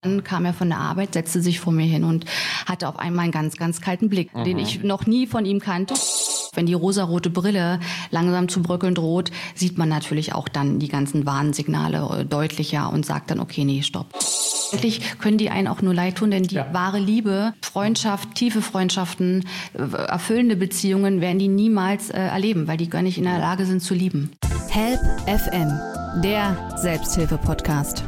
Dann kam er von der Arbeit, setzte sich vor mir hin und hatte auf einmal einen ganz, ganz kalten Blick, den ich noch nie von ihm kannte. Wenn die rosarote Brille langsam zu bröckeln droht, sieht man natürlich auch dann die ganzen Warnsignale deutlicher und sagt dann, okay, nee, stopp. Eigentlich können die einen auch nur leid tun, denn die wahre Liebe, Freundschaft, tiefe Freundschaften, erfüllende Beziehungen werden die niemals erleben, weil die gar nicht in der Lage sind zu lieben. Help FM, der Selbsthilfe-Podcast.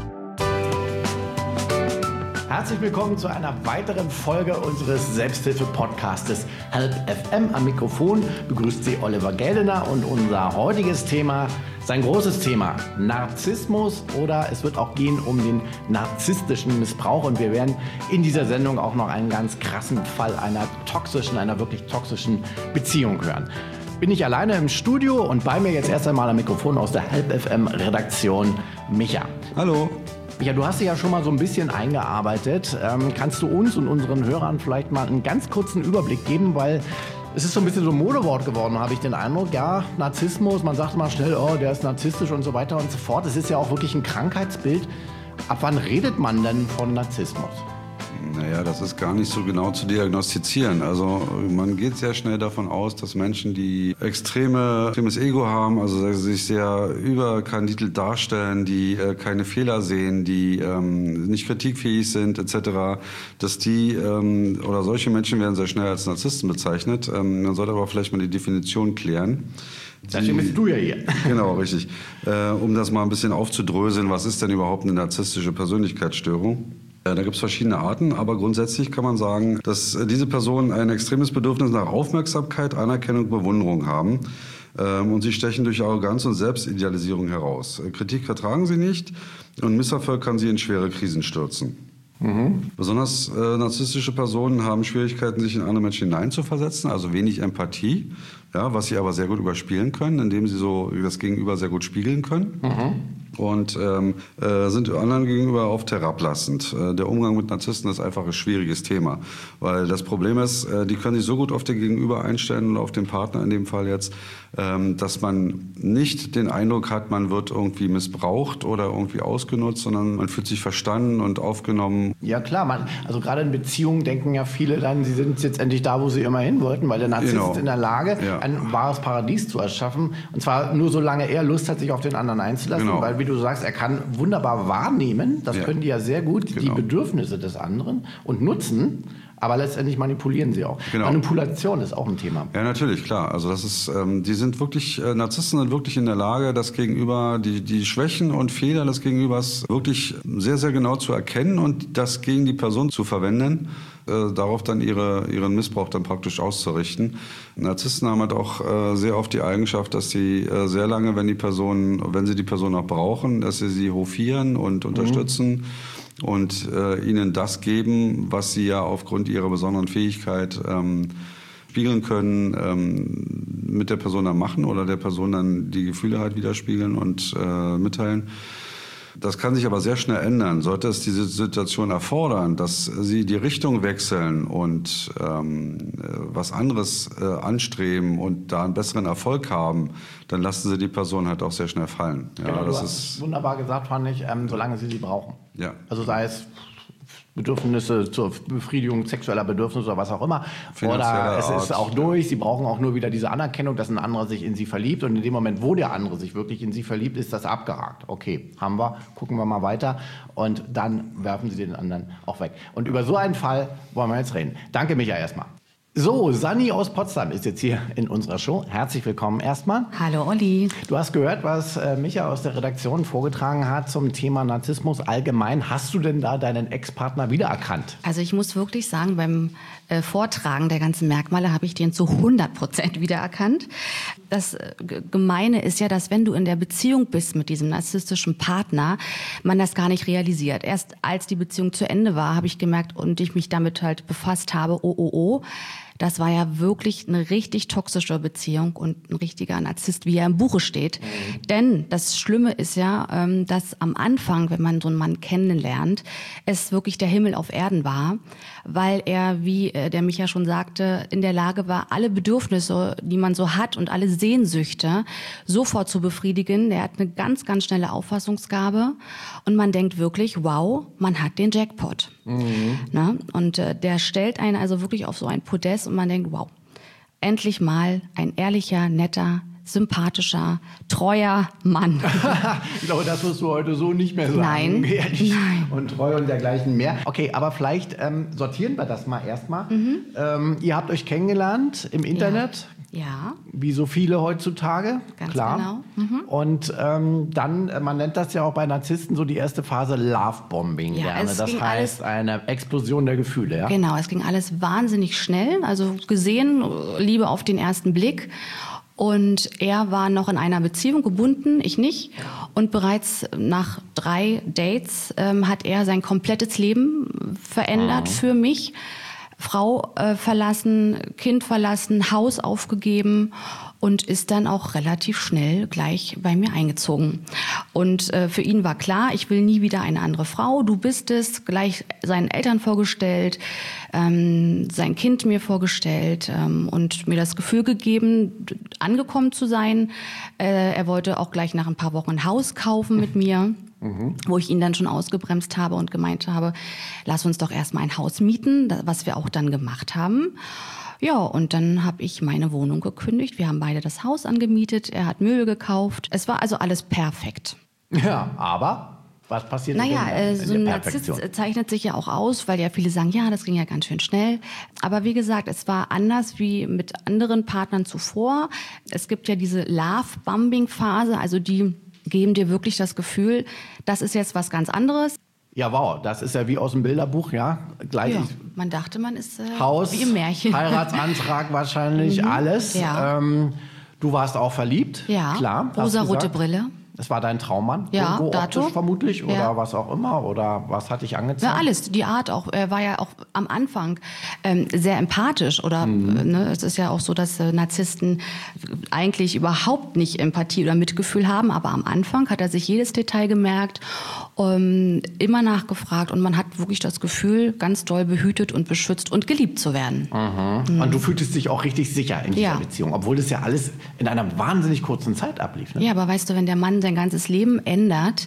Herzlich willkommen zu einer weiteren Folge unseres Selbsthilfe-Podcastes Help FM. Am Mikrofon begrüßt Sie Oliver Geldener und unser heutiges Thema, sein großes Thema, Narzissmus, oder es wird auch gehen um den narzisstischen Missbrauch, und wir werden in dieser Sendung auch noch einen ganz krassen Fall einer wirklich toxischen Beziehung hören. Bin ich alleine im Studio und bei mir jetzt erst einmal am Mikrofon aus der Help FM Redaktion Micha. Hallo. Ja, du hast dich ja schon mal so ein bisschen eingearbeitet. Kannst du uns und unseren Hörern vielleicht mal einen ganz kurzen Überblick geben, weil es ist so ein bisschen so ein Modewort geworden, habe ich den Eindruck. Ja, Narzissmus, man sagt mal schnell, oh, der ist narzisstisch und so weiter und so fort. Es ist ja auch wirklich ein Krankheitsbild. Ab wann redet man denn von Narzissmus? Naja, das ist gar nicht so genau zu diagnostizieren. Also man geht sehr schnell davon aus, dass Menschen, die extremes Ego haben, also sich sehr überkandidelt darstellen, die keine Fehler sehen, die nicht kritikfähig sind etc., dass die oder solche Menschen werden sehr schnell als Narzissten bezeichnet. Man sollte aber vielleicht mal die Definition klären. Deswegen bist du ja hier. Genau, richtig. Um das mal ein bisschen aufzudröseln, was ist denn überhaupt eine narzisstische Persönlichkeitsstörung? Da gibt es verschiedene Arten, aber grundsätzlich kann man sagen, dass diese Personen ein extremes Bedürfnis nach Aufmerksamkeit, Anerkennung, Bewunderung haben. Und sie stechen durch Arroganz und Selbstidealisierung heraus. Kritik vertragen sie nicht und Misserfolg kann sie in schwere Krisen stürzen. Besonders narzisstische Personen haben Schwierigkeiten, sich in andere Menschen hineinzuversetzen, also wenig Empathie, ja, was sie aber sehr gut überspielen können, indem sie so das Gegenüber sehr gut spiegeln können. Und sind anderen gegenüber oft herablassend. Der Umgang mit Narzissten ist einfach ein schwieriges Thema, weil das Problem ist, die können sich so gut auf den Gegenüber einstellen und auf den Partner in dem Fall jetzt, dass man nicht den Eindruck hat, man wird irgendwie missbraucht oder irgendwie ausgenutzt, sondern man fühlt sich verstanden und aufgenommen. Ja klar, also gerade in Beziehungen denken ja viele dann, sie sind jetzt endlich da, wo sie immer hin wollten, weil der Narzisst ist in der Lage, ein wahres Paradies zu erschaffen, und zwar nur solange er Lust hat, sich auf den anderen einzulassen, weil, wie du sagst, er kann wunderbar wahrnehmen, das können die ja sehr gut, die Bedürfnisse des anderen und nutzen, aber letztendlich manipulieren sie auch. Manipulation ist auch ein Thema. Ja, natürlich, klar. Also das ist, die sind wirklich, Narzissten sind wirklich in der Lage, das Gegenüber, die Schwächen und Fehler des Gegenübers wirklich sehr, sehr genau zu erkennen und das gegen die Person zu verwenden, darauf dann ihren Missbrauch dann praktisch auszurichten. Narzissten haben halt auch sehr oft die Eigenschaft, dass sie sehr lange, wenn sie die Person auch brauchen, dass sie hofieren und unterstützen und ihnen das geben, was sie ja aufgrund ihrer besonderen Fähigkeit spiegeln können, mit der Person dann machen oder der Person dann die Gefühle halt widerspiegeln und mitteilen. Das kann sich aber sehr schnell ändern. Sollte es diese Situation erfordern, dass sie die Richtung wechseln und was anderes anstreben und da einen besseren Erfolg haben, dann lassen sie die Person halt auch sehr schnell fallen. Ja, genau, das ist wunderbar gesagt, fand ich, solange sie brauchen. Ja. Also sei es Bedürfnisse zur Befriedigung sexueller Bedürfnisse oder was auch immer. Oder es ist auch durch, sie brauchen auch nur wieder diese Anerkennung, dass ein anderer sich in sie verliebt, und in dem Moment, wo der andere sich wirklich in sie verliebt, ist das abgehakt. Okay, haben wir, gucken wir mal weiter, und dann werfen sie den anderen auch weg. Und über so einen Fall wollen wir jetzt reden. Danke, Micha, erstmal. So, Sanni aus Potsdam ist jetzt hier in unserer Show. Herzlich willkommen erstmal. Hallo Olli. Du hast gehört, was Micha aus der Redaktion vorgetragen hat zum Thema Narzissmus allgemein. Hast du denn da deinen Ex-Partner wiedererkannt? Also ich muss wirklich sagen, beim Vortragen der ganzen Merkmale habe ich den zu 100% wiedererkannt. Das Gemeine ist ja, dass wenn du in der Beziehung bist mit diesem narzisstischen Partner, man das gar nicht realisiert. Erst als die Beziehung zu Ende war, habe ich gemerkt und ich mich damit halt befasst habe, das war ja wirklich eine richtig toxische Beziehung und ein richtiger Narzisst, wie er im Buche steht. Denn das Schlimme ist ja, dass am Anfang, wenn man so einen Mann kennenlernt, es wirklich der Himmel auf Erden war, weil er, wie der Micha schon sagte, in der Lage war, alle Bedürfnisse, die man so hat und alle Sehnsüchte sofort zu befriedigen. Er hat eine ganz, ganz schnelle Auffassungsgabe und man denkt wirklich, wow, man hat den Jackpot. Ne? Und der stellt einen also wirklich auf so ein Podest und man denkt, wow, endlich mal ein ehrlicher, netter, sympathischer, treuer Mann. Ich glaube, das wirst du heute so nicht mehr sagen. Nein. Ehrlich Nein. und treu und dergleichen mehr. Okay, aber vielleicht sortieren wir das mal erstmal. Ihr habt euch kennengelernt im Internet. Ja. Wie so viele heutzutage. Ganz klar. genau. Und dann, man nennt das ja auch bei Narzissten so die erste Phase Lovebombing. Ja, gerne. es Das ging heißt eine Explosion der Gefühle. Ja? Genau, es ging alles wahnsinnig schnell. Also gesehen, Liebe auf den ersten Blick. Und er war noch in einer Beziehung gebunden, ich nicht. Und bereits nach 3 Dates hat er sein komplettes Leben verändert für mich. Frau verlassen, Kind verlassen, Haus aufgegeben und ist dann auch relativ schnell gleich bei mir eingezogen. Und für ihn war klar, ich will nie wieder eine andere Frau, du bist es, gleich seinen Eltern vorgestellt, sein Kind mir vorgestellt und mir das Gefühl gegeben, angekommen zu sein. Er wollte auch gleich nach ein paar Wochen ein Haus kaufen mit mir. Wo ich ihn dann schon ausgebremst habe und gemeint habe, lass uns doch erstmal ein Haus mieten, was wir auch dann gemacht haben. Ja, und dann habe ich meine Wohnung gekündigt. Wir haben beide das Haus angemietet, er hat Möbel gekauft. Es war also alles perfekt. Ja, aber was passiert Naja, in so ein der Narzisst Perfektion? zeichnet sich ja auch aus, weil ja viele sagen, ja, das ging ja ganz schön schnell. Aber wie gesagt, es war anders wie mit anderen Partnern zuvor. Es gibt ja diese Love-Bombing-Phase, also die geben dir wirklich das Gefühl, das ist jetzt was ganz anderes. Ja, wow, das ist ja wie aus dem Bilderbuch, ja. Gleich Ja, man dachte, man ist Haus, wie im Märchen. Heiratsantrag wahrscheinlich, alles. Ja. Du warst auch verliebt, Ja, klar. hast rosarote gesagt. Brille. Das war dein Traummann? Ja, Irgendwo dato. optisch vermutlich oder Ja. was auch immer? Oder was hat dich angezogen? Ja, alles, die Art auch. Er war ja auch am Anfang sehr empathisch. Oder ne, es ist ja auch so, dass Narzissten eigentlich überhaupt nicht Empathie oder Mitgefühl haben. Aber am Anfang hat er sich jedes Detail gemerkt, immer nachgefragt. Und man hat wirklich das Gefühl, ganz doll behütet und beschützt und geliebt zu werden. Und du fühltest dich auch richtig sicher in dieser Ja. Beziehung, obwohl das ja alles in einer wahnsinnig kurzen Zeit ablief. Ne? Ja, aber weißt du, wenn der Mann sein ganzes Leben ändert,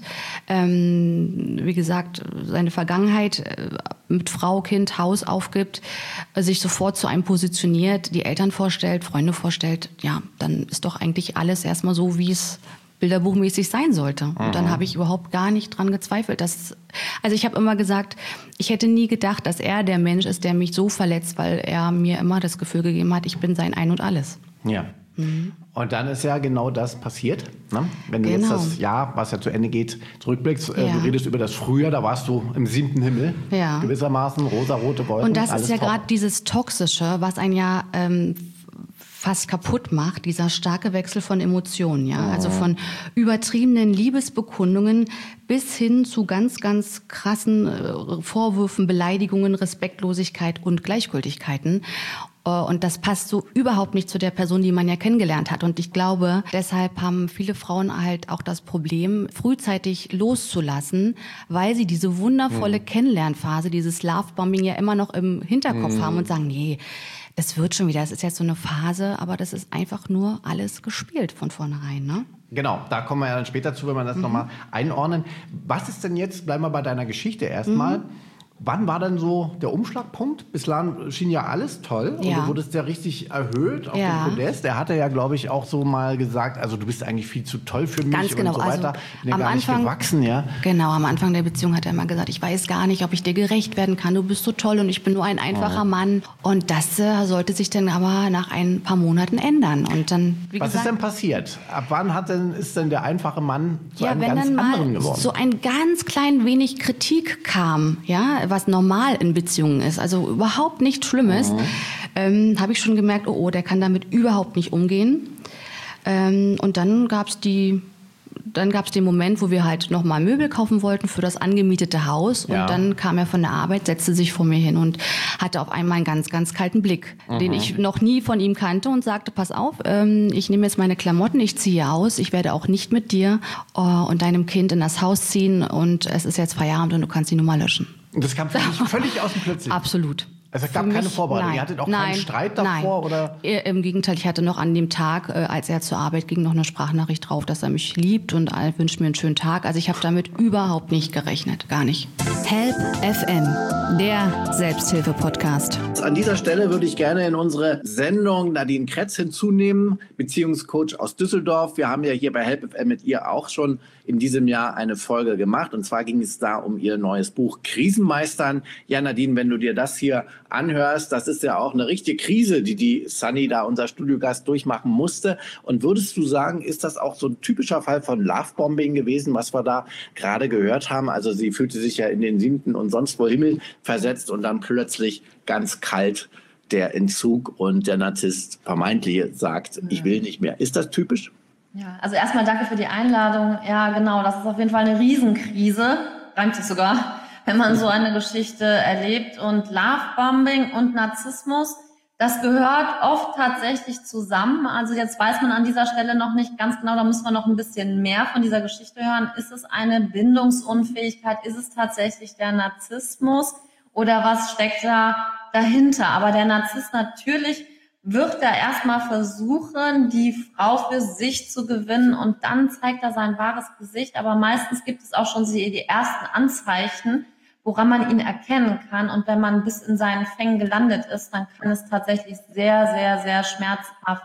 wie gesagt, seine Vergangenheit mit Frau, Kind, Haus aufgibt, sich sofort zu einem positioniert, die Eltern vorstellt, Freunde vorstellt, ja, dann ist doch eigentlich alles erstmal so, wie es bilderbuchmäßig sein sollte. Und dann habe ich überhaupt gar nicht dran gezweifelt. Also ich habe immer gesagt, ich hätte nie gedacht, dass er der Mensch ist, der mich so verletzt, weil er mir immer das Gefühl gegeben hat, ich bin sein Ein und Alles. Ja. Und dann ist ja genau das passiert. Ne? Wenn du jetzt Genau. das Jahr, was ja zu Ende geht, zurückblickst, Ja. du redest über das Frühjahr, da warst du im 7. Himmel, Ja. gewissermaßen, rosa-rote Wolken. Und das alles ist ja top. gerade dieses Toxische, was einen ja fast kaputt macht, dieser starke Wechsel von Emotionen, ja, also von übertriebenen Liebesbekundungen bis hin zu ganz, ganz krassen Vorwürfen, Beleidigungen, Respektlosigkeit und Gleichgültigkeiten. Und das passt so überhaupt nicht zu der Person, die man ja kennengelernt hat. Und ich glaube, deshalb haben viele Frauen halt auch das Problem, frühzeitig loszulassen, weil sie diese wundervolle Kennenlernphase, dieses Lovebombing ja immer noch im Hinterkopf haben und sagen, nee, es wird schon wieder, es ist jetzt so eine Phase, aber das ist einfach nur alles gespielt von vornherein, ne? Genau, da kommen wir ja dann später zu, wenn wir das nochmal einordnen. Was ist denn jetzt, bleiben wir bei deiner Geschichte erstmal, wann war denn so der Umschlagpunkt? Bislang schien ja alles toll und Ja. du wurdest ja richtig erhöht auf Ja. dem Podest. Er hatte ja, glaube ich, auch so mal gesagt, also du bist eigentlich viel zu toll für mich Ganz genau, und so weiter. also Bin ja am gar nicht Anfang- gewachsen, ja. Genau, am Anfang der Beziehung hat er immer gesagt, ich weiß gar nicht, ob ich dir gerecht werden kann, du bist so toll und ich bin nur ein einfacher Mann. Und das sollte sich dann aber nach ein paar Monaten ändern. Und dann, wie Was gesagt, ist denn passiert? Ab wann ist denn der einfache Mann zu ja, einem wenn ganz dann anderen mal geworden? so ein ganz klein wenig Kritik kam, ja, was normal in Beziehungen ist, also überhaupt nichts Schlimmes, habe ich schon gemerkt, oh, der kann damit überhaupt nicht umgehen. Und dann gab es die dann gab es den Moment, wo wir halt nochmal Möbel kaufen wollten für das angemietete Haus. Und dann kam er von der Arbeit, setzte sich vor mir hin und hatte auf einmal einen ganz, ganz kalten Blick, den ich noch nie von ihm kannte und sagte, pass auf, ich nehme jetzt meine Klamotten, ich ziehe aus, ich werde auch nicht mit dir und deinem Kind in das Haus ziehen und es ist jetzt Feierabend und du kannst die Nummer löschen. Und das kam völlig aus dem Plötzlichen? Absolut. Also es gab keine Vorbereitung, ihr hattet auch keinen Streit davor? Oder? Im Gegenteil, ich hatte noch an dem Tag, als er zur Arbeit ging, noch eine Sprachnachricht drauf, dass er mich liebt und wünscht mir einen schönen Tag. Also ich habe damit überhaupt nicht gerechnet, gar nicht. Help FM, der Selbsthilfe-Podcast. An dieser Stelle würde ich gerne in unsere Sendung Nadine Kretz hinzunehmen, Beziehungscoach aus Düsseldorf. Wir haben ja hier bei Help FM mit ihr auch schon in diesem Jahr eine Folge gemacht. Und zwar ging es da um ihr neues Buch Krisenmeistern. Ja, Nadine, wenn du dir das hier anhörst, das ist ja auch eine richtige Krise, die Sunny da, unser Studiogast, durchmachen musste. Und würdest du sagen, ist das auch so ein typischer Fall von Lovebombing gewesen, was wir da gerade gehört haben? Also sie fühlte sich ja in den 7. und sonst wo Himmel versetzt und dann plötzlich ganz kalt der Entzug und der Narzisst vermeintlich sagt, ich will nicht mehr. Ist das typisch? Ja, also erstmal danke für die Einladung. Ja, genau, das ist auf jeden Fall eine Riesenkrise, reimt sich sogar, wenn man so eine Geschichte erlebt. Und Lovebombing und Narzissmus, das gehört oft tatsächlich zusammen. Also jetzt weiß man an dieser Stelle noch nicht ganz genau, da müssen wir noch ein bisschen mehr von dieser Geschichte hören. Ist es eine Bindungsunfähigkeit? Ist es tatsächlich der Narzissmus? Oder was steckt da dahinter? Aber der Narzisst natürlich wird er erstmal versuchen, die Frau für sich zu gewinnen und dann zeigt er sein wahres Gesicht. Aber meistens gibt es auch schon die ersten Anzeichen, woran man ihn erkennen kann. Und wenn man bis in seinen Fängen gelandet ist, dann kann es tatsächlich sehr, sehr, sehr schmerzhaft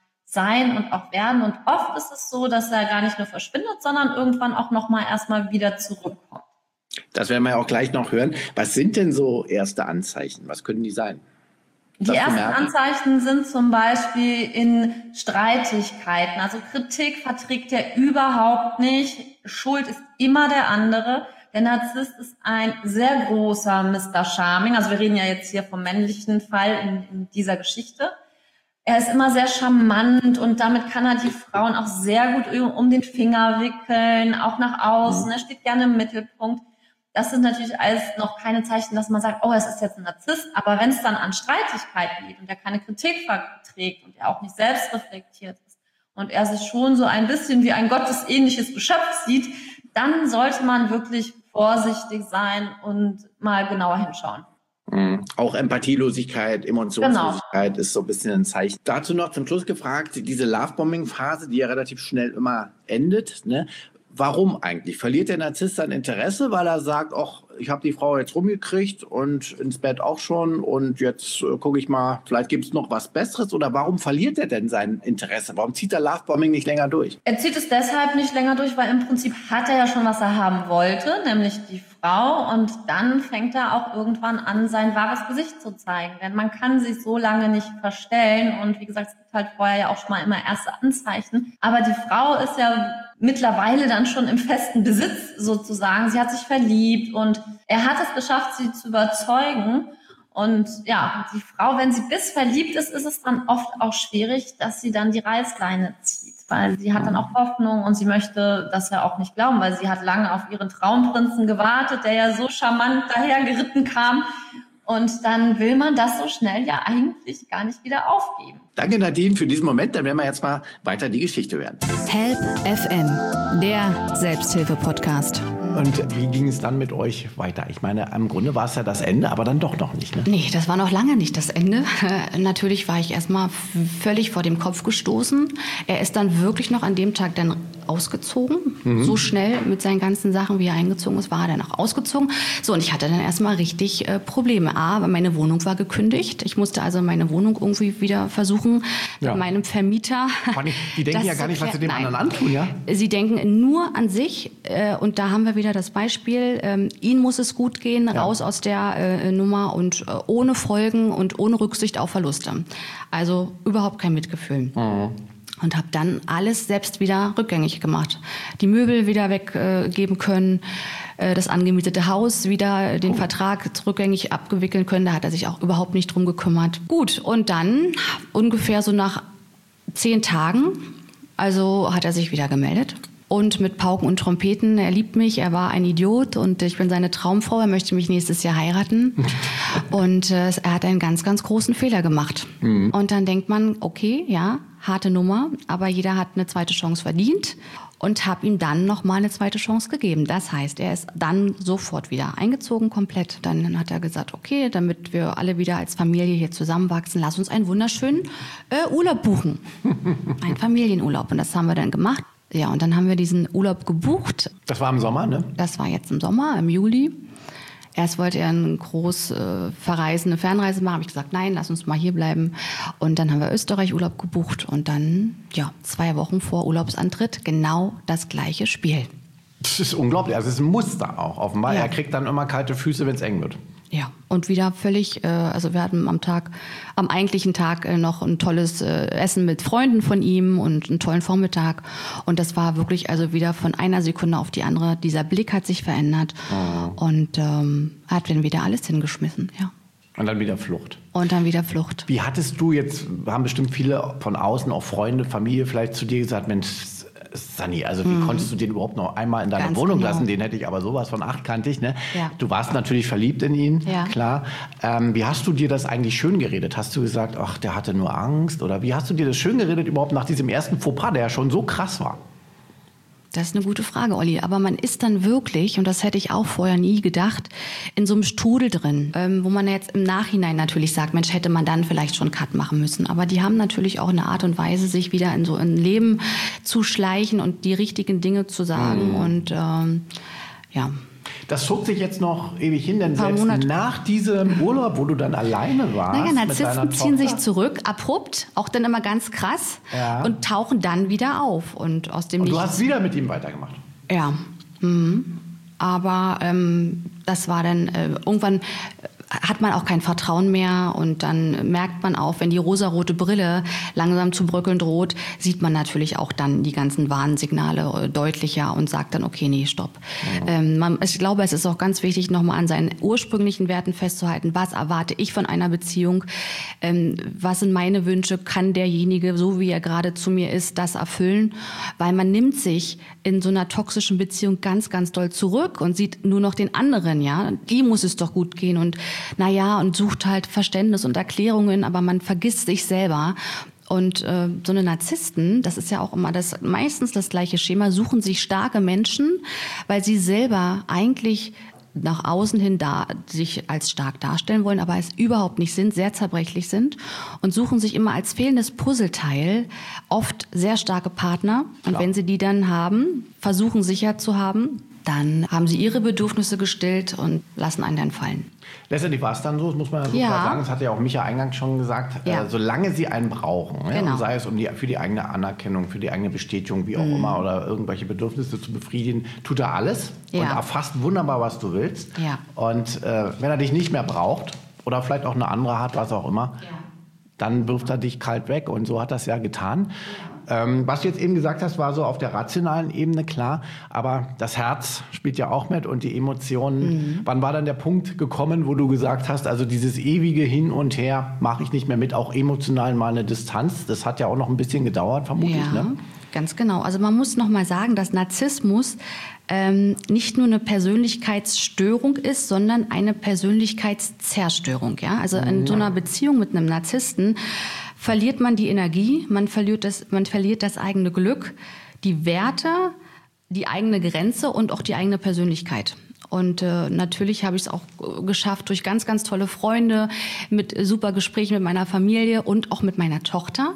sein und auch werden. Und oft ist es so, dass er gar nicht nur verschwindet, sondern irgendwann auch nochmal erstmal wieder zurückkommt. Das werden wir ja auch gleich noch hören. Was sind denn so erste Anzeichen? Was können die sein? Die ersten Anzeichen sind zum Beispiel in Streitigkeiten. Also Kritik verträgt er überhaupt nicht. Schuld ist immer der andere. Der Narzisst ist ein sehr großer Mr. Charming. Also wir reden ja jetzt hier vom männlichen Fall in dieser Geschichte. Er ist immer sehr charmant und damit kann er die Frauen auch sehr gut um den Finger wickeln, auch nach außen. Er steht gerne im Mittelpunkt. Das sind natürlich alles noch keine Zeichen, dass man sagt, oh, es ist jetzt ein Narzisst. Aber wenn es dann an Streitigkeiten geht und er keine Kritik verträgt und er auch nicht selbst reflektiert ist und er sich schon so ein bisschen wie ein gottesähnliches Geschöpf sieht, dann sollte man wirklich vorsichtig sein und mal genauer hinschauen. Auch Empathielosigkeit, Emotionslosigkeit ist so ein bisschen ein Zeichen. Dazu noch zum Schluss gefragt, diese Lovebombing-Phase, die ja relativ schnell immer endet, ne? Warum eigentlich? Verliert der Narzisst sein Interesse, weil er sagt, ach, ich habe die Frau jetzt rumgekriegt und ins Bett auch schon und jetzt gucke ich mal, vielleicht gibt es noch was Besseres? Oder warum verliert er denn sein Interesse? Warum zieht er Lovebombing nicht länger durch? Er zieht es deshalb nicht länger durch, weil im Prinzip hat er ja schon, was er haben wollte, nämlich die Frau. Und dann fängt er auch irgendwann an, sein wahres Gesicht zu zeigen. Denn man kann sich so lange nicht verstellen. Und wie gesagt, es gibt halt vorher ja auch schon mal immer erste Anzeichen. Aber die Frau ist ja mittlerweile dann schon im festen Besitz sozusagen. Sie hat sich verliebt und er hat es geschafft, sie zu überzeugen. Und ja, die Frau, wenn sie bis verliebt ist, ist es dann oft auch schwierig, dass sie dann die Reißleine zieht. Weil sie hat dann auch Hoffnung und sie möchte das ja auch nicht glauben, weil sie hat lange auf ihren Traumprinzen gewartet, der ja so charmant dahergeritten kam. Und dann will man das so schnell ja eigentlich gar nicht wieder aufgeben. Danke Nadine für diesen Moment, dann werden wir jetzt mal weiter die Geschichte hören. Help FM, der Selbsthilfe-Podcast. Und wie ging es dann mit euch weiter? Ich meine, im Grunde war es ja das Ende, aber dann doch noch nicht, ne? Nee, das war noch lange nicht das Ende. Natürlich war ich erstmal völlig vor dem Kopf gestoßen. Er ist dann wirklich noch an dem Tag dann ausgezogen. So schnell mit seinen ganzen Sachen, wie er eingezogen ist, war er dann auch ausgezogen. So, und ich hatte dann erstmal richtig Probleme. Weil meine Wohnung war gekündigt. Ich musste also meine Wohnung irgendwie wieder versuchen, mit meinem Vermieter. Die denken ja gar nicht, was sie dem anderen antun, ja? Sie denken nur an sich. Und da haben wir wieder das Beispiel, ihnen muss es gut gehen, raus aus der Nummer und ohne Folgen und ohne Rücksicht auf Verluste. Also überhaupt kein Mitgefühl. Und habe dann alles selbst wieder rückgängig gemacht. Die Möbel wieder weggeben können, das angemietete Haus wieder den Vertrag rückgängig abgewickeln können. Da hat er sich auch überhaupt nicht drum gekümmert. Gut, und dann ungefähr so nach 10 Tagen, also hat er sich wieder gemeldet. und mit Pauken und Trompeten. Er liebt mich, er war ein Idiot und ich bin seine Traumfrau. Er möchte mich nächstes Jahr heiraten. Und er hat einen ganz, ganz großen Fehler gemacht. Und dann denkt man, okay, ja, harte Nummer, aber jeder hat eine zweite Chance verdient und habe ihm dann nochmal eine zweite Chance gegeben. Das heißt, er ist dann sofort wieder eingezogen komplett. Dann hat er gesagt, okay, damit wir alle wieder als Familie hier zusammenwachsen, lass uns einen wunderschönen Urlaub buchen. Einen Familienurlaub. Und das haben wir dann gemacht. Ja, und dann haben wir diesen Urlaub gebucht. Das war im Sommer, ne? Das war jetzt im Sommer, im Juli. Erst wollte er eine verreisende Fernreise machen, habe ich gesagt, nein, lass uns mal hier bleiben. Und dann haben wir Österreich-Urlaub gebucht und dann, 2 Wochen vor Urlaubsantritt, genau das gleiche Spiel. Das ist unglaublich, also es ist ein Muster auch offenbar. Ja. Er kriegt dann immer kalte Füße, wenn es eng wird. Ja, und wieder völlig, also wir hatten am eigentlichen Tag noch ein tolles Essen mit Freunden von ihm und einen tollen Vormittag. Und das war wirklich also wieder von einer Sekunde auf die andere. Dieser Blick hat sich verändert und hat dann wieder alles hingeschmissen, ja. Und dann wieder Flucht. Und dann wieder Flucht. Wie hattest du jetzt, haben bestimmt viele von außen, auch Freunde, Familie vielleicht zu dir gesagt, Mensch, Sanni, also wie konntest du den überhaupt noch einmal in deiner Wohnung lassen? Den hätte ich aber sowas von achtkantig. Ne? Ja. Du warst natürlich verliebt in ihn, klar. Wie hast du dir das eigentlich schön geredet? Hast du gesagt, ach, der hatte nur Angst? Oder wie hast du dir das schön geredet überhaupt nach diesem ersten Fauxpas, der ja schon so krass war? Das ist eine gute Frage, Olli. Aber man ist dann wirklich, und das hätte ich auch vorher nie gedacht, in so einem Strudel drin, wo man jetzt im Nachhinein natürlich sagt, Mensch, hätte man dann vielleicht schon einen Cut machen müssen. Aber die haben natürlich auch eine Art und Weise, sich wieder in so ein Leben zu schleichen und die richtigen Dinge zu sagen. Und ja. Das zog sich jetzt noch ewig hin, denn selbst nach diesem Urlaub, wo du dann alleine warst. Naja, Narzissten ziehen sich zurück, abrupt, auch dann immer ganz krass und tauchen dann wieder auf. Und aus dem du hast wieder mit ihm weitergemacht? Ja. Aber das war dann irgendwann hat man auch kein Vertrauen mehr und dann merkt man auch, wenn die rosarote Brille langsam zu bröckeln droht, sieht man natürlich auch dann die ganzen Warnsignale deutlicher und sagt dann, okay, nee, stopp. Ich glaube, es ist auch ganz wichtig, nochmal an seinen ursprünglichen Werten festzuhalten. Was erwarte ich von einer Beziehung? Was sind meine Wünsche? Kann derjenige, so wie er gerade zu mir ist, das erfüllen? Weil man nimmt sich in so einer toxischen Beziehung ganz, ganz doll zurück und sieht nur noch den anderen, ja. Die muss es doch gut gehen und und sucht halt Verständnis und Erklärungen, aber man vergisst sich selber. Und so eine Narzissten, das ist ja auch immer meistens das gleiche Schema, suchen sich starke Menschen, weil sie selber eigentlich nach außen hin sich als stark darstellen wollen, aber es überhaupt nicht sind, sehr zerbrechlich sind und suchen sich immer als fehlendes Puzzleteil oft sehr starke Partner. Und wenn sie die dann haben, versuchen sicher zu haben, dann haben sie ihre Bedürfnisse gestillt und lassen einen dann fallen. Letztendlich war es dann so, das muss man so klar sagen, das hat ja auch Micha eingangs schon gesagt, solange sie einen brauchen, und sei es für die eigene Anerkennung, für die eigene Bestätigung, wie auch immer, oder irgendwelche Bedürfnisse zu befriedigen, tut er alles und erfasst wunderbar, was du willst. Ja. Und wenn er dich nicht mehr braucht oder vielleicht auch eine andere hat, was auch immer, dann wirft er dich kalt weg und so hat er es ja getan. Was du jetzt eben gesagt hast, war so auf der rationalen Ebene klar, aber das Herz spielt ja auch mit und die Emotionen. Wann war dann der Punkt gekommen, wo du gesagt hast, also dieses ewige Hin und Her mache ich nicht mehr mit, auch emotional mal eine Distanz? Das hat ja auch noch ein bisschen gedauert, vermutlich, ne? Ganz genau. Also man muss noch mal sagen, dass Narzissmus nicht nur eine Persönlichkeitsstörung ist, sondern eine Persönlichkeitszerstörung. Ja? Also in so einer Beziehung mit einem Narzissten verliert man die Energie, man verliert das eigene Glück, die Werte, die eigene Grenze und auch die eigene Persönlichkeit. Und natürlich habe ich es auch geschafft durch ganz, ganz tolle Freunde, mit super Gesprächen mit meiner Familie und auch mit meiner Tochter,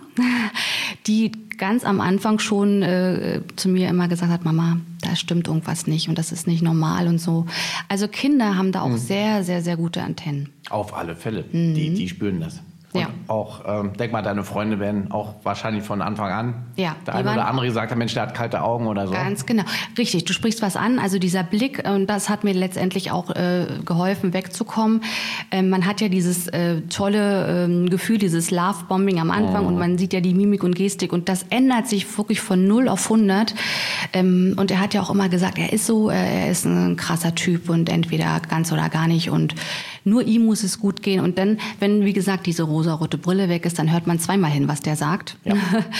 die ganz am Anfang schon zu mir immer gesagt hat, Mama, da stimmt irgendwas nicht und das ist nicht normal und so. Also Kinder haben da auch sehr, sehr, sehr gute Antennen. Auf alle Fälle, die spüren das. Und auch, denk mal, deine Freunde werden auch wahrscheinlich von Anfang an der eine oder andere gesagt hat, Mensch, der hat kalte Augen oder so. Ganz genau. Richtig, du sprichst was an. Also dieser Blick, und das hat mir letztendlich auch geholfen, wegzukommen. Man hat ja dieses tolle Gefühl, dieses Love-Bombing am Anfang und man sieht ja die Mimik und Gestik und das ändert sich wirklich von 0 auf 100. Und er hat ja auch immer gesagt, er ist ein krasser Typ und entweder ganz oder gar nicht und nur ihm muss es gut gehen. Und dann, wenn, wie gesagt, diese rosarote Brille weg ist, dann hört man zweimal hin, was der sagt. Ja.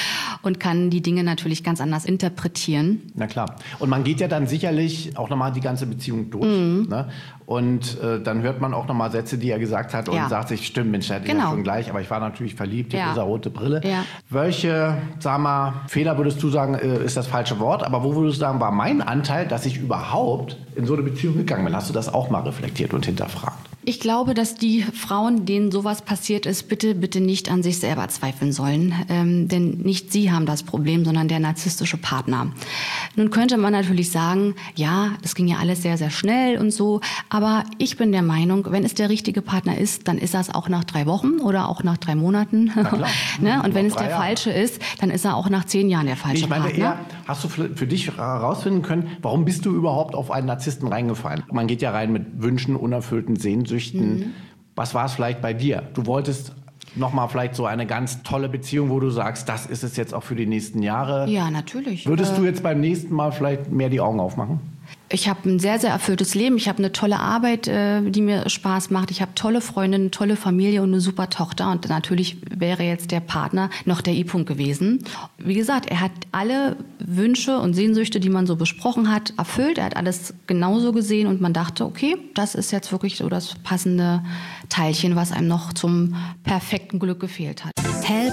Und kann die Dinge natürlich ganz anders interpretieren. Na klar. Und man geht ja dann sicherlich auch nochmal die ganze Beziehung durch. Ne? Und dann hört man auch nochmal Sätze, die er gesagt hat und sagt sich, stimmt, Mensch, der hat ja schon gleich, aber ich war natürlich verliebt, die rosa-rote Brille. Ja. Welche, sag mal, Fehler würdest du sagen, ist das falsche Wort, aber wo würdest du sagen, war mein Anteil, dass ich überhaupt in so eine Beziehung gegangen bin? Hast du das auch mal reflektiert und hinterfragt? Ich glaube, dass die Frauen, denen sowas passiert ist, bitte nicht an sich selber zweifeln sollen. Denn nicht sie haben das Problem, sondern der narzisstische Partner. Nun könnte man natürlich sagen, ja, das ging ja alles sehr, sehr schnell und so. Aber ich bin der Meinung, wenn es der richtige Partner ist, dann ist das auch nach 3 Wochen oder auch nach 3 Monaten. Ne? Und wenn es der falsche ist, dann ist er auch nach 10 Jahren der falsche Partner. Ich meine eher, hast du für dich herausfinden können, warum bist du überhaupt auf einen Narzissten reingefallen? Man geht ja rein mit Wünschen, unerfüllten Sehnsüchten. Was war es vielleicht bei dir? Du wolltest nochmal vielleicht so eine ganz tolle Beziehung, wo du sagst, das ist es jetzt auch für die nächsten Jahre. Ja, natürlich. Würdest du jetzt beim nächsten Mal vielleicht mehr die Augen aufmachen? Ich habe ein sehr, sehr erfülltes Leben. Ich habe eine tolle Arbeit, die mir Spaß macht. Ich habe tolle Freundinnen, eine tolle Familie und eine super Tochter. Und natürlich wäre jetzt der Partner noch der I-Punkt gewesen. Wie gesagt, er hat alle Wünsche und Sehnsüchte, die man so besprochen hat, erfüllt. Er hat alles genauso gesehen und man dachte, okay, das ist jetzt wirklich so das passende Teilchen, was einem noch zum perfekten Glück gefehlt hat. Help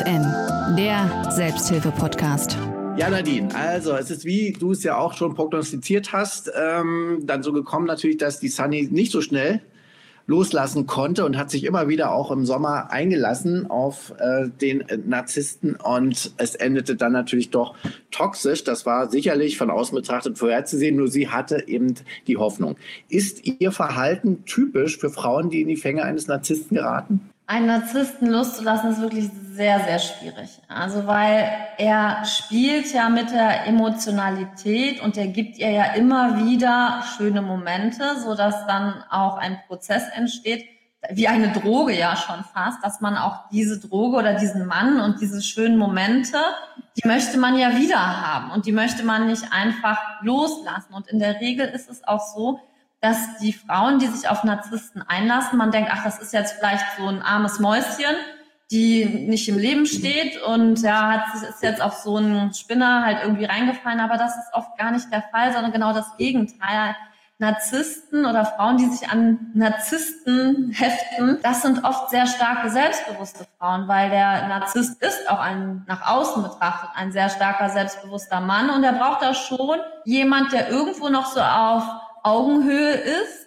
FM, der Selbsthilfe-Podcast. Ja, Nadine, also es ist, wie du es ja auch schon prognostiziert hast, dann so gekommen natürlich, dass die Sunny nicht so schnell loslassen konnte und hat sich immer wieder auch im Sommer eingelassen auf den Narzissten und es endete dann natürlich doch toxisch. Das war sicherlich von außen betrachtet vorherzusehen, nur sie hatte eben die Hoffnung. Ist ihr Verhalten typisch für Frauen, die in die Fänge eines Narzissten geraten? Einen Narzissten loszulassen ist wirklich sehr, sehr schwierig. Also weil er spielt ja mit der Emotionalität und er gibt ihr ja immer wieder schöne Momente, sodass dann auch ein Prozess entsteht, wie eine Droge ja schon fast, dass man auch diese Droge oder diesen Mann und diese schönen Momente, die möchte man ja wieder haben und die möchte man nicht einfach loslassen. Und in der Regel ist es auch so, dass die Frauen, die sich auf Narzissten einlassen, man denkt, ach, das ist jetzt vielleicht so ein armes Mäuschen, die nicht im Leben steht und ja, ist jetzt auf so einen Spinner halt irgendwie reingefallen, aber das ist oft gar nicht der Fall, sondern genau das Gegenteil. Narzissten oder Frauen, die sich an Narzissten heften, das sind oft sehr starke, selbstbewusste Frauen, weil der Narzisst ist auch nach außen betrachtet ein sehr starker, selbstbewusster Mann und er braucht da schon jemand, der irgendwo noch so auf Augenhöhe ist,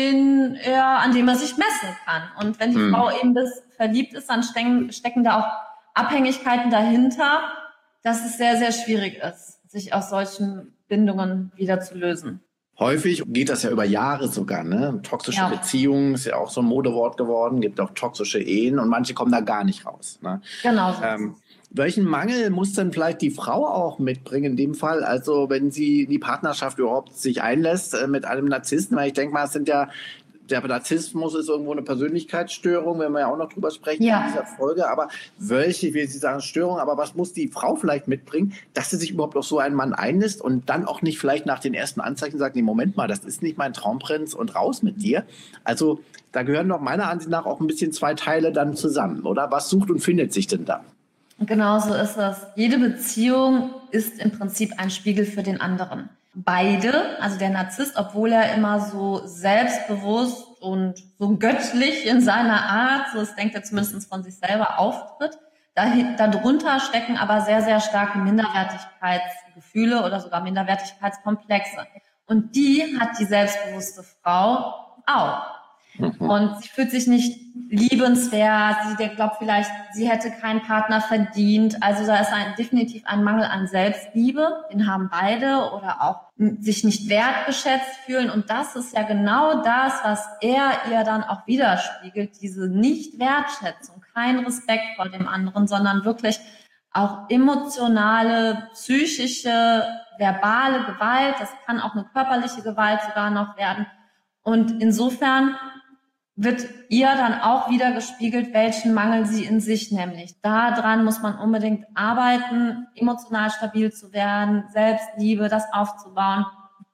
an dem er sich messen kann. Und wenn die Frau eben verliebt ist, dann stecken da auch Abhängigkeiten dahinter, dass es sehr, sehr schwierig ist, sich aus solchen Bindungen wieder zu lösen. Häufig geht das ja über Jahre sogar, ne? Toxische Beziehungen ist ja auch so ein Modewort geworden, gibt auch toxische Ehen und manche kommen da gar nicht raus. Ne? Genau so. Welchen Mangel muss denn vielleicht die Frau auch mitbringen in dem Fall, also wenn sie in die Partnerschaft überhaupt sich einlässt mit einem Narzissten? Weil ich denke mal, der Narzissmus ist irgendwo eine Persönlichkeitsstörung, wenn wir ja auch noch drüber sprechen in dieser Folge. Aber ich will Sie sagen Störung, aber was muss die Frau vielleicht mitbringen, dass sie sich überhaupt auf so einen Mann einlässt und dann auch nicht vielleicht nach den ersten Anzeichen sagt, nee, Moment mal, das ist nicht mein Traumprinz und raus mit dir. Also da gehören doch meiner Ansicht nach auch ein bisschen 2 Teile dann zusammen, oder? Was sucht und findet sich denn da? Genau so ist es. Jede Beziehung ist im Prinzip ein Spiegel für den anderen. Beide, also der Narzisst, obwohl er immer so selbstbewusst und so göttlich in seiner Art, so das denkt er zumindest von sich selber, auftritt, darunter stecken aber sehr, sehr starke Minderwertigkeitsgefühle oder sogar Minderwertigkeitskomplexe. Und die hat die selbstbewusste Frau auch. Und sie fühlt sich nicht liebenswert, sie glaubt vielleicht, sie hätte keinen Partner verdient. Also da ist definitiv ein Mangel an Selbstliebe, den haben beide, oder auch sich nicht wertgeschätzt fühlen. Und das ist ja genau das, was er ihr dann auch widerspiegelt, diese Nicht-Wertschätzung, kein Respekt vor dem anderen, sondern wirklich auch emotionale, psychische, verbale Gewalt. Das kann auch eine körperliche Gewalt sogar noch werden. Und insofern wird ihr dann auch wieder gespiegelt, welchen Mangel sie in sich nämlich. Daran muss man unbedingt arbeiten, emotional stabil zu werden, Selbstliebe, das aufzubauen.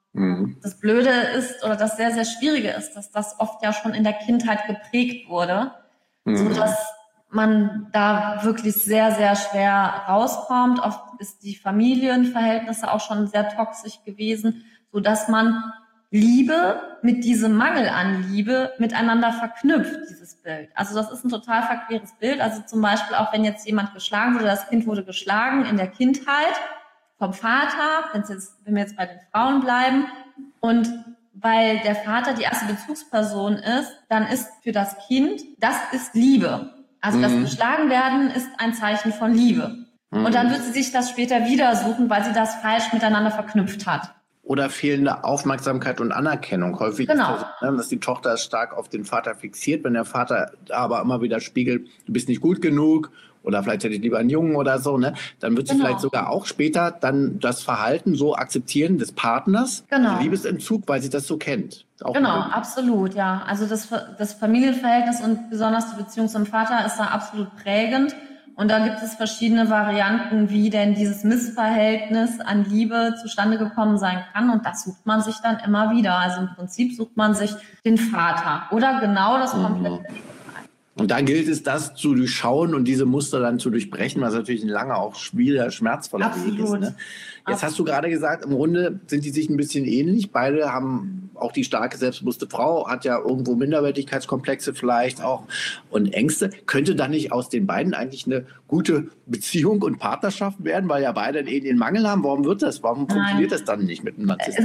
Das Blöde ist, oder das sehr, sehr Schwierige ist, dass das oft ja schon in der Kindheit geprägt wurde, sodass man da wirklich sehr, sehr schwer rauskommt. Oft ist die Familienverhältnisse auch schon sehr toxisch gewesen, so dass man Liebe mit diesem Mangel an Liebe miteinander verknüpft, dieses Bild. Also das ist ein total verqueres Bild. Also zum Beispiel auch, wenn jetzt jemand geschlagen wurde, das Kind wurde geschlagen in der Kindheit vom Vater, wenn wir jetzt bei den Frauen bleiben, und weil der Vater die erste Bezugsperson ist, dann ist für das Kind, das ist Liebe. Also das geschlagen werden ist ein Zeichen von Liebe. Und dann wird sie sich das später wieder suchen, weil sie das falsch miteinander verknüpft hat. Oder fehlende Aufmerksamkeit und Anerkennung. Häufig Genau. ist das, dass die Tochter stark auf den Vater fixiert. Wenn der Vater aber immer wieder spiegelt, du bist nicht gut genug oder vielleicht hätte ich lieber einen Jungen oder so, ne, dann wird sie vielleicht sogar auch später dann das Verhalten so akzeptieren des Partners, den Liebesentzug, weil sie das so kennt. Auch Absolut, ja. Also das Familienverhältnis und besonders die Beziehung zum Vater ist da absolut prägend. Und da gibt es verschiedene Varianten, wie denn dieses Missverhältnis an Liebe zustande gekommen sein kann. Und das sucht man sich dann immer wieder. Also im Prinzip sucht man sich den Vater oder genau das komplette. Und dann gilt es, das zu durchschauen und diese Muster dann zu durchbrechen, was natürlich ein langer, auch schwieriger, schmerzvoller Weg ist. Ne? Jetzt hast du gerade gesagt, im Grunde sind die sich ein bisschen ähnlich. Beide haben auch die starke, selbstbewusste Frau, hat ja irgendwo Minderwertigkeitskomplexe vielleicht auch und Ängste. Könnte dann nicht aus den beiden eigentlich eine gute Beziehung und Partnerschaft werden, weil ja beide den Mangel haben? Warum wird das? Warum funktioniert das dann nicht mit einem Narzissten?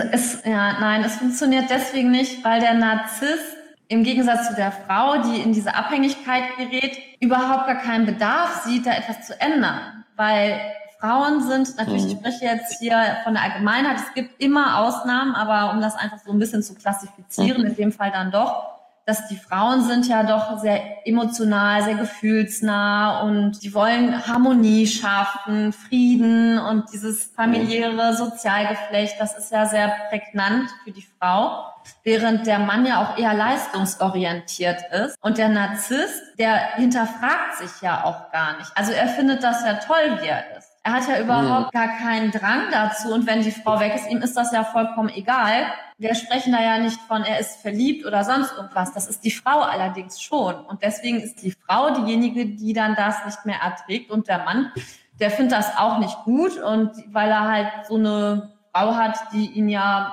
Es funktioniert deswegen nicht, weil der Narzisst im Gegensatz zu der Frau, die in diese Abhängigkeit gerät, überhaupt gar keinen Bedarf sieht, da etwas zu ändern. Weil Frauen sind, natürlich, ich spreche jetzt hier von der Allgemeinheit, es gibt immer Ausnahmen, aber um das einfach so ein bisschen zu klassifizieren, in dem Fall dann doch, dass die Frauen sind ja doch sehr emotional, sehr gefühlsnah und die wollen Harmonie schaffen, Frieden und dieses familiäre Sozialgeflecht, das ist ja sehr prägnant für die Frau, während der Mann ja auch eher leistungsorientiert ist. Und der Narzisst, der hinterfragt sich ja auch gar nicht. Also er findet das ja toll, wie er ist. Er hat ja überhaupt gar keinen Drang dazu. Und wenn die Frau weg ist, ihm ist das ja vollkommen egal. Wir sprechen da ja nicht von, er ist verliebt oder sonst irgendwas. Das ist die Frau allerdings schon. Und deswegen ist die Frau diejenige, die dann das nicht mehr erträgt. Und der Mann, der findet das auch nicht gut. Und weil er halt so eine Frau hat, die ihn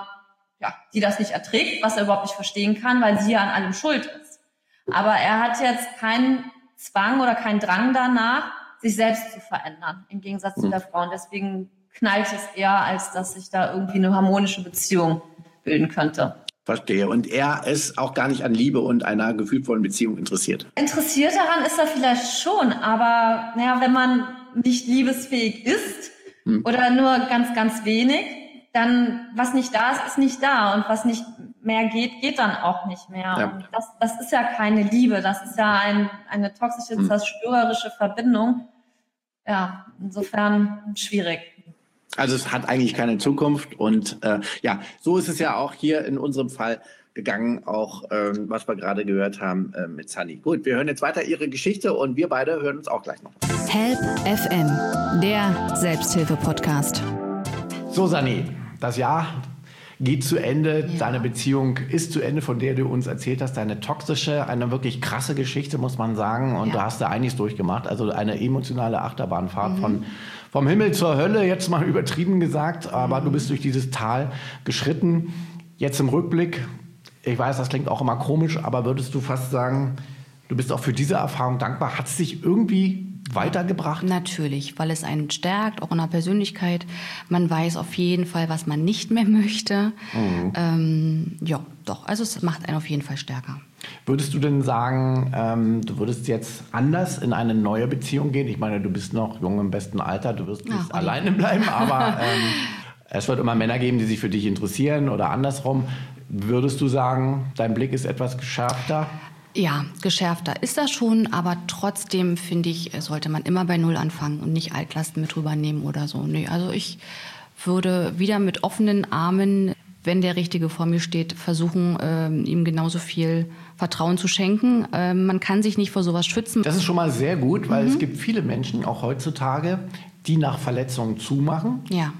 die das nicht erträgt, was er überhaupt nicht verstehen kann, weil sie ja an allem schuld ist. Aber er hat jetzt keinen Zwang oder keinen Drang danach, sich selbst zu verändern, im Gegensatz zu der Frau. Und deswegen knallt es eher, als dass sich da irgendwie eine harmonische Beziehung bilden könnte. Verstehe. Und er ist auch gar nicht an Liebe und einer gefühlvollen Beziehung interessiert. Interessiert daran ist er vielleicht schon, aber wenn man nicht liebesfähig ist oder nur ganz, ganz wenig, dann was nicht da ist, ist nicht da. Und was nicht mehr geht, geht dann auch nicht mehr. Ja. Und das ist ja keine Liebe, das ist ja eine toxische, zerstörerische Verbindung. Ja, insofern schwierig. Also es hat eigentlich keine Zukunft und so ist es ja auch hier in unserem Fall gegangen, auch was wir gerade gehört haben mit Sunny. Gut, wir hören jetzt weiter ihre Geschichte und wir beide hören uns auch gleich noch. Help FM, der Selbsthilfe-Podcast. So, Sunny, das Jahr geht zu Ende, deine Beziehung ist zu Ende, von der du uns erzählt hast, eine toxische, eine wirklich krasse Geschichte, muss man sagen, und du hast da einiges durchgemacht, also eine emotionale Achterbahnfahrt vom Himmel zur Hölle, jetzt mal übertrieben gesagt, aber du bist durch dieses Tal geschritten. Jetzt im Rückblick, ich weiß, das klingt auch immer komisch, aber würdest du fast sagen, du bist auch für diese Erfahrung dankbar? Hat es dich irgendwie weitergebracht? Natürlich, weil es einen stärkt, auch in der Persönlichkeit. Man weiß auf jeden Fall, was man nicht mehr möchte. Also es macht einen auf jeden Fall stärker. Würdest du denn sagen, du würdest jetzt anders in eine neue Beziehung gehen? Ich meine, du bist noch jung im besten Alter, du wirst nicht alleine bleiben, aber es wird immer Männer geben, die sich für dich interessieren oder andersrum. Würdest du sagen, dein Blick ist etwas geschärfter? Ja, geschärfter ist das schon, aber trotzdem finde ich, sollte man immer bei Null anfangen und nicht Altlasten mit rübernehmen oder so. Nee, also ich würde wieder mit offenen Armen, wenn der Richtige vor mir steht, versuchen, ihm genauso viel Vertrauen zu schenken. Man kann sich nicht vor sowas schützen. Das ist schon mal sehr gut, weil es gibt viele Menschen, auch heutzutage, die nach Verletzungen zumachen. Ja.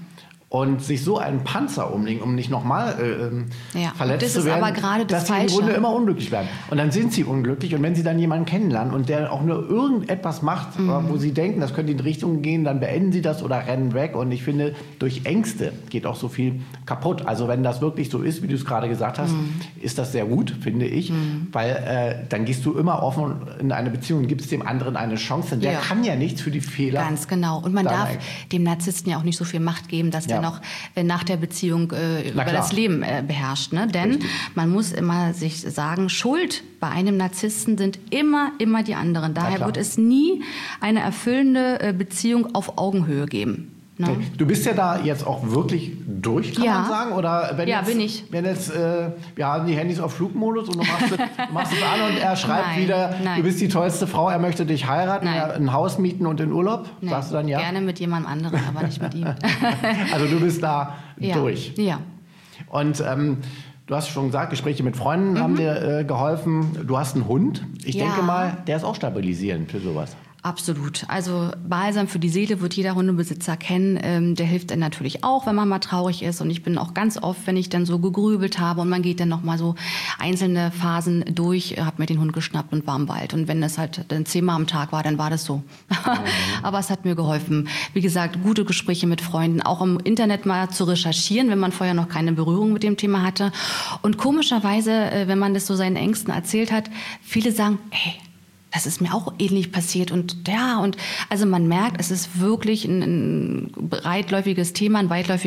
und sich so einen Panzer umlegen, um nicht nochmal verletzt zu werden, aber gerade dass sie im Grunde immer unglücklich werden. Und dann sind sie unglücklich. Und wenn sie dann jemanden kennenlernen und der auch nur irgendetwas macht, wo sie denken, das könnte in die Richtung gehen, dann beenden sie das oder rennen weg. Und ich finde, durch Ängste geht auch so viel kaputt. Also wenn das wirklich so ist, wie du es gerade gesagt hast, ist das sehr gut, finde ich. Weil dann gehst du immer offen in eine Beziehung und gibst dem anderen eine Chance. Denn der kann ja nichts für die Fehler. Ganz genau. Und man darf dem Narzissten ja auch nicht so viel Macht geben, dass der noch nach der Beziehung über das Leben beherrscht. Ne? Denn man muss immer sich sagen, Schuld bei einem Narzissten sind immer die anderen. Daher wird es nie eine erfüllende Beziehung auf Augenhöhe geben. Ne? Okay. Du bist ja da jetzt auch wirklich durch, kann man sagen? Oder wenn bin ich. Wenn jetzt, wir haben die Handys auf Flugmodus und du machst es an und er schreibt wieder, du bist die tollste Frau, er möchte dich heiraten, ein Haus mieten und in Urlaub? Sagst du dann ja? Gerne mit jemand anderem, aber nicht mit ihm. Also du bist da durch. Ja. Und du hast schon gesagt, Gespräche mit Freunden haben dir geholfen. Du hast einen Hund. Ich denke mal, der ist auch stabilisierend für sowas. Absolut. Also Balsam für die Seele wird jeder Hundebesitzer kennen. Der hilft dann natürlich auch, wenn man mal traurig ist. Und ich bin auch ganz oft, wenn ich dann so gegrübelt habe und man geht dann noch mal so einzelne Phasen durch, habe mir den Hund geschnappt und war im Wald. Und wenn das halt dann 10-mal am Tag war, dann war das so. Aber es hat mir geholfen. Wie gesagt, gute Gespräche mit Freunden, auch im Internet mal zu recherchieren, wenn man vorher noch keine Berührung mit dem Thema hatte. Und komischerweise, wenn man das so seinen Ängsten erzählt hat, viele sagen, hey, das ist mir auch ähnlich passiert und also man merkt, es ist wirklich ein weitläufiges Thema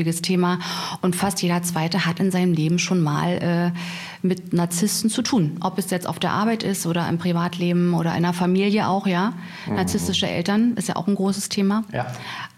und fast jeder Zweite hat in seinem Leben schon mal mit Narzissten zu tun. Ob es jetzt auf der Arbeit ist oder im Privatleben oder in der Familie auch, Narzisstische Eltern ist ja auch ein großes Thema. Ja.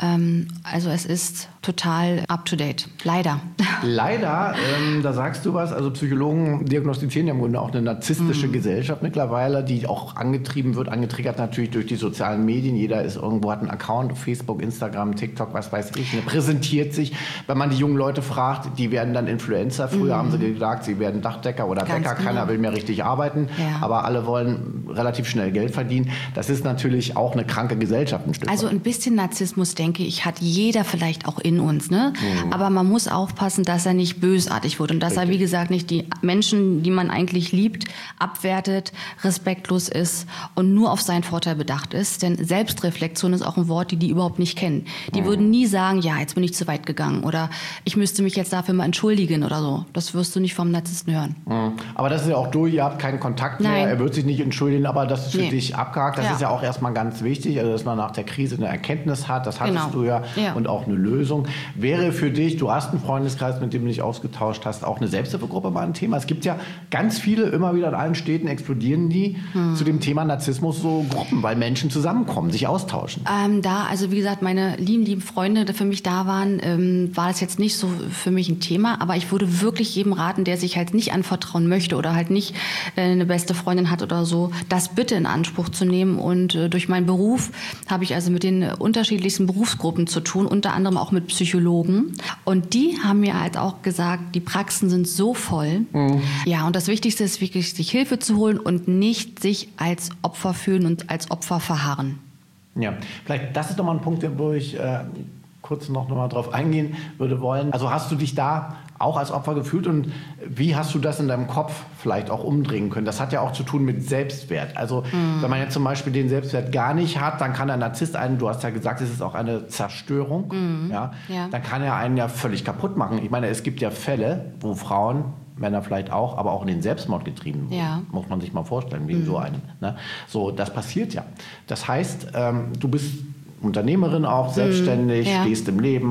Also es ist total up to date. Leider. Leider, da sagst du was. Also Psychologen diagnostizieren ja im Grunde auch eine narzisstische Gesellschaft mittlerweile, die auch angetriggert natürlich durch die sozialen Medien. Jeder ist irgendwo, hat einen Account auf Facebook, Instagram, TikTok, was weiß ich, präsentiert sich. Wenn man die jungen Leute fragt, die werden dann Influencer. Früher haben sie gesagt, sie werden Dachdecker oder Bäcker. Keiner will mehr richtig arbeiten. Ja. Aber alle wollen relativ schnell Geld verdienen. Das ist natürlich auch eine kranke Gesellschaft ein Stück Also ein bisschen Narzissmus, denke ich, hat jeder vielleicht auch in uns. Ne? Aber man muss aufpassen, dass er nicht bösartig wird und dass er, wie gesagt, nicht die Menschen, die man eigentlich liebt, abwertet, respektlos ist und nur auf seinen Vorteil bedacht ist. Denn Selbstreflexion ist auch ein Wort, die überhaupt nicht kennen. Die würden nie sagen, ja, jetzt bin ich zu weit gegangen oder ich müsste mich jetzt dafür mal entschuldigen oder so. Das wirst du nicht vom Narzissten hören. Aber das ist ja auch durch, ihr habt keinen Kontakt mehr, er wird sich nicht entschuldigen, aber das ist für dich abgehakt. Das ist ja auch erstmal ganz wichtig, also dass man nach der Krise eine Erkenntnis hat, das hattest du ja, und auch eine Lösung. Wäre für dich, du hast einen Freundeskreis, mit dem du dich ausgetauscht hast, auch eine Selbsthilfegruppe mal ein Thema? Es gibt ja ganz viele, immer wieder in allen Städten explodieren die zu dem Thema Narzissmus so Gruppen, weil Menschen zusammenkommen, sich austauschen. Also wie gesagt, meine lieben Freunde, die für mich da waren, war das jetzt nicht so für mich ein Thema, aber ich würde wirklich jedem raten, der sich halt nicht anvertrauen möchte oder halt nicht eine beste Freundin hat oder so, das bitte in Anspruch zu nehmen. Und durch meinen Beruf habe ich also mit den unterschiedlichsten Berufsgruppen zu tun, unter anderem auch mit Psychologen. Und die haben mir halt auch gesagt, die Praxen sind so voll. Ja, und das Wichtigste ist wirklich, sich Hilfe zu holen und nicht sich als Opfer fühlen und als Opfer verharren. Ja, vielleicht das ist nochmal ein Punkt, wo ich kurz noch mal drauf eingehen würde wollen. Also hast du dich da auch als Opfer gefühlt und wie hast du das in deinem Kopf vielleicht auch umdrehen können? Das hat ja auch zu tun mit Selbstwert. Also wenn man jetzt zum Beispiel den Selbstwert gar nicht hat, dann kann der Narzisst einen, du hast ja gesagt, es ist auch eine Zerstörung, dann kann er einen ja völlig kaputt machen. Ich meine, es gibt ja Fälle, wo Frauen, Männer vielleicht auch, aber auch in den Selbstmord getrieben wurden. Muss man sich mal vorstellen, wegen so einem. Ne? So, das passiert ja. Das heißt, du bist Unternehmerin auch, selbstständig, stehst im Leben,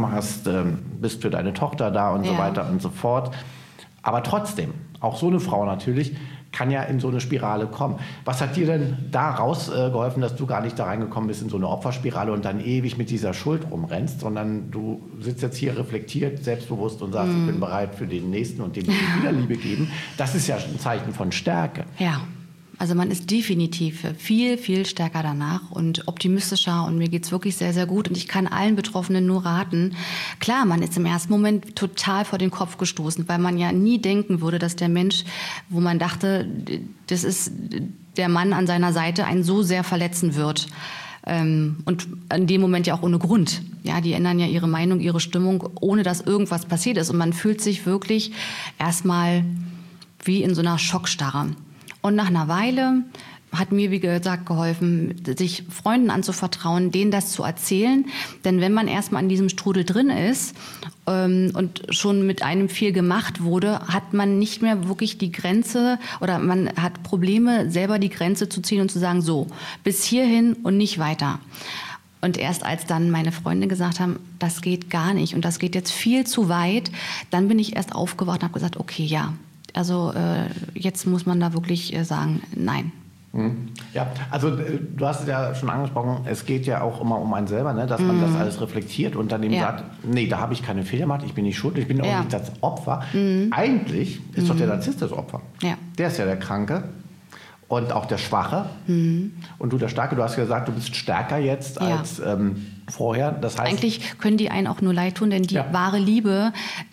bist für deine Tochter da und so weiter und so fort. Aber trotzdem, auch so eine Frau natürlich, kann ja in so eine Spirale kommen. Was hat dir denn da rausgeholfen, dass du gar nicht da reingekommen bist in so eine Opferspirale und dann ewig mit dieser Schuld rumrennst, sondern du sitzt jetzt hier reflektiert, selbstbewusst und sagst, ich bin bereit für den Nächsten und dem wieder Liebe geben. Das ist ja ein Zeichen von Stärke. Ja. Also man ist definitiv viel, viel stärker danach und optimistischer und mir geht's wirklich sehr, sehr gut und ich kann allen Betroffenen nur raten, klar, man ist im ersten Moment total vor den Kopf gestoßen, weil man ja nie denken würde, dass der Mensch, wo man dachte, das ist der Mann an seiner Seite, einen so sehr verletzen wird. Und in dem Moment ja auch ohne Grund. Ja, die ändern ja ihre Meinung, ihre Stimmung, ohne dass irgendwas passiert ist. Und man fühlt sich wirklich erstmal wie in so einer Schockstarre. Und nach einer Weile hat mir, wie gesagt, geholfen, sich Freunden anzuvertrauen, denen das zu erzählen. Denn wenn man erstmal in diesem Strudel drin ist und schon mit einem viel gemacht wurde, hat man nicht mehr wirklich die Grenze oder man hat Probleme, selber die Grenze zu ziehen und zu sagen, so, bis hierhin und nicht weiter. Und erst als dann meine Freunde gesagt haben, das geht gar nicht und das geht jetzt viel zu weit, dann bin ich erst aufgewacht und habe gesagt, okay, ja, also jetzt muss man da wirklich sagen, nein. Ja, also du hast es ja schon angesprochen, es geht ja auch immer um einen selber, ne, dass man das alles reflektiert und dann eben sagt, nee, da habe ich keine Fehler gemacht, ich bin nicht schuld, ich bin auch nicht das Opfer. Eigentlich ist doch der Narzisst das Opfer. Ja. Der ist ja der Kranke und auch der Schwache. Und du der Starke, du hast gesagt, du bist stärker jetzt als vorher. Das heißt, eigentlich können die einen auch nur leid tun, denn die wahre Liebe,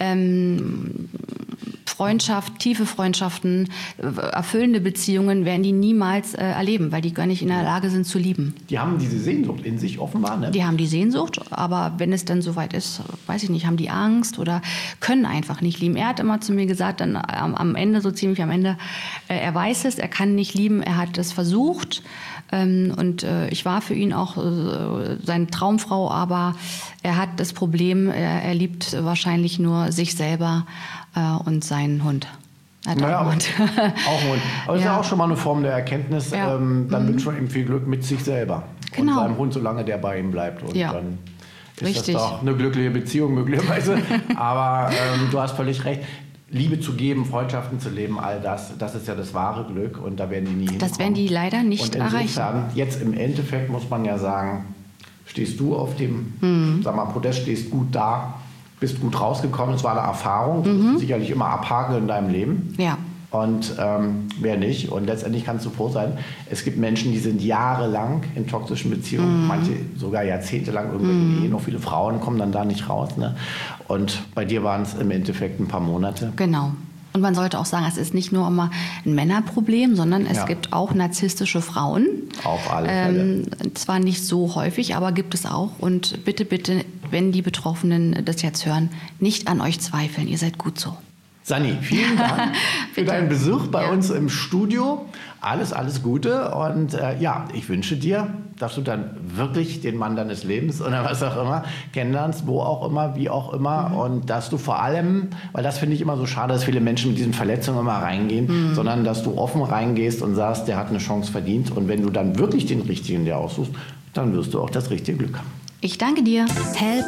Freundschaft, tiefe Freundschaften, erfüllende Beziehungen werden die niemals erleben, weil die gar nicht in der Lage sind zu lieben. Die haben diese Sehnsucht in sich offenbar, ne? Die haben die Sehnsucht, aber wenn es dann soweit ist, weiß ich nicht, haben die Angst oder können einfach nicht lieben. Er hat immer zu mir gesagt, dann am Ende, so ziemlich am Ende, er weiß es, er kann nicht lieben, er hat es versucht. Und ich war für ihn auch seine Traumfrau, aber er hat das Problem, er liebt wahrscheinlich nur sich selber und seinen Hund. Naja, auch ein Hund. Aber das ist ja auch schon mal eine Form der Erkenntnis. Dann wünscht man ihm viel Glück mit sich selber. Genau. Und seinem Hund, solange der bei ihm bleibt. Und dann ist das doch eine glückliche Beziehung möglicherweise. Aber du hast völlig recht. Liebe zu geben, Freundschaften zu leben, all das ist ja das wahre Glück und da werden die nie hinkommen. Das werden die leider nicht erreichen. Jetzt im Endeffekt muss man ja sagen, stehst du auf dem Podest, stehst gut da, bist gut rausgekommen, es war eine Erfahrung, du wirst sicherlich immer abhaken in deinem Leben. Ja. Und wer nicht. Und letztendlich kannst du froh sein, es gibt Menschen, die sind jahrelang in toxischen Beziehungen, manche sogar jahrzehntelang irgendwelche Ehen, noch viele Frauen kommen dann da nicht raus. Ne? Und bei dir waren es im Endeffekt ein paar Monate. Genau. Und man sollte auch sagen, es ist nicht nur immer ein Männerproblem, sondern es gibt auch narzisstische Frauen. Auf alle Fälle. Zwar nicht so häufig, aber gibt es auch. Und bitte, bitte, wenn die Betroffenen das jetzt hören, nicht an euch zweifeln. Ihr seid gut so. Sani, vielen Dank für deinen Besuch bei uns im Studio. Alles Gute. Und ich wünsche dir, dass du dann wirklich den Mann deines Lebens oder was auch immer kennenlernst, wo auch immer, wie auch immer. Und dass du vor allem, weil das finde ich immer so schade, dass viele Menschen mit diesen Verletzungen immer reingehen, sondern dass du offen reingehst und sagst, der hat eine Chance verdient. Und wenn du dann wirklich den Richtigen dir aussuchst, dann wirst du auch das richtige Glück haben. Ich danke dir. Help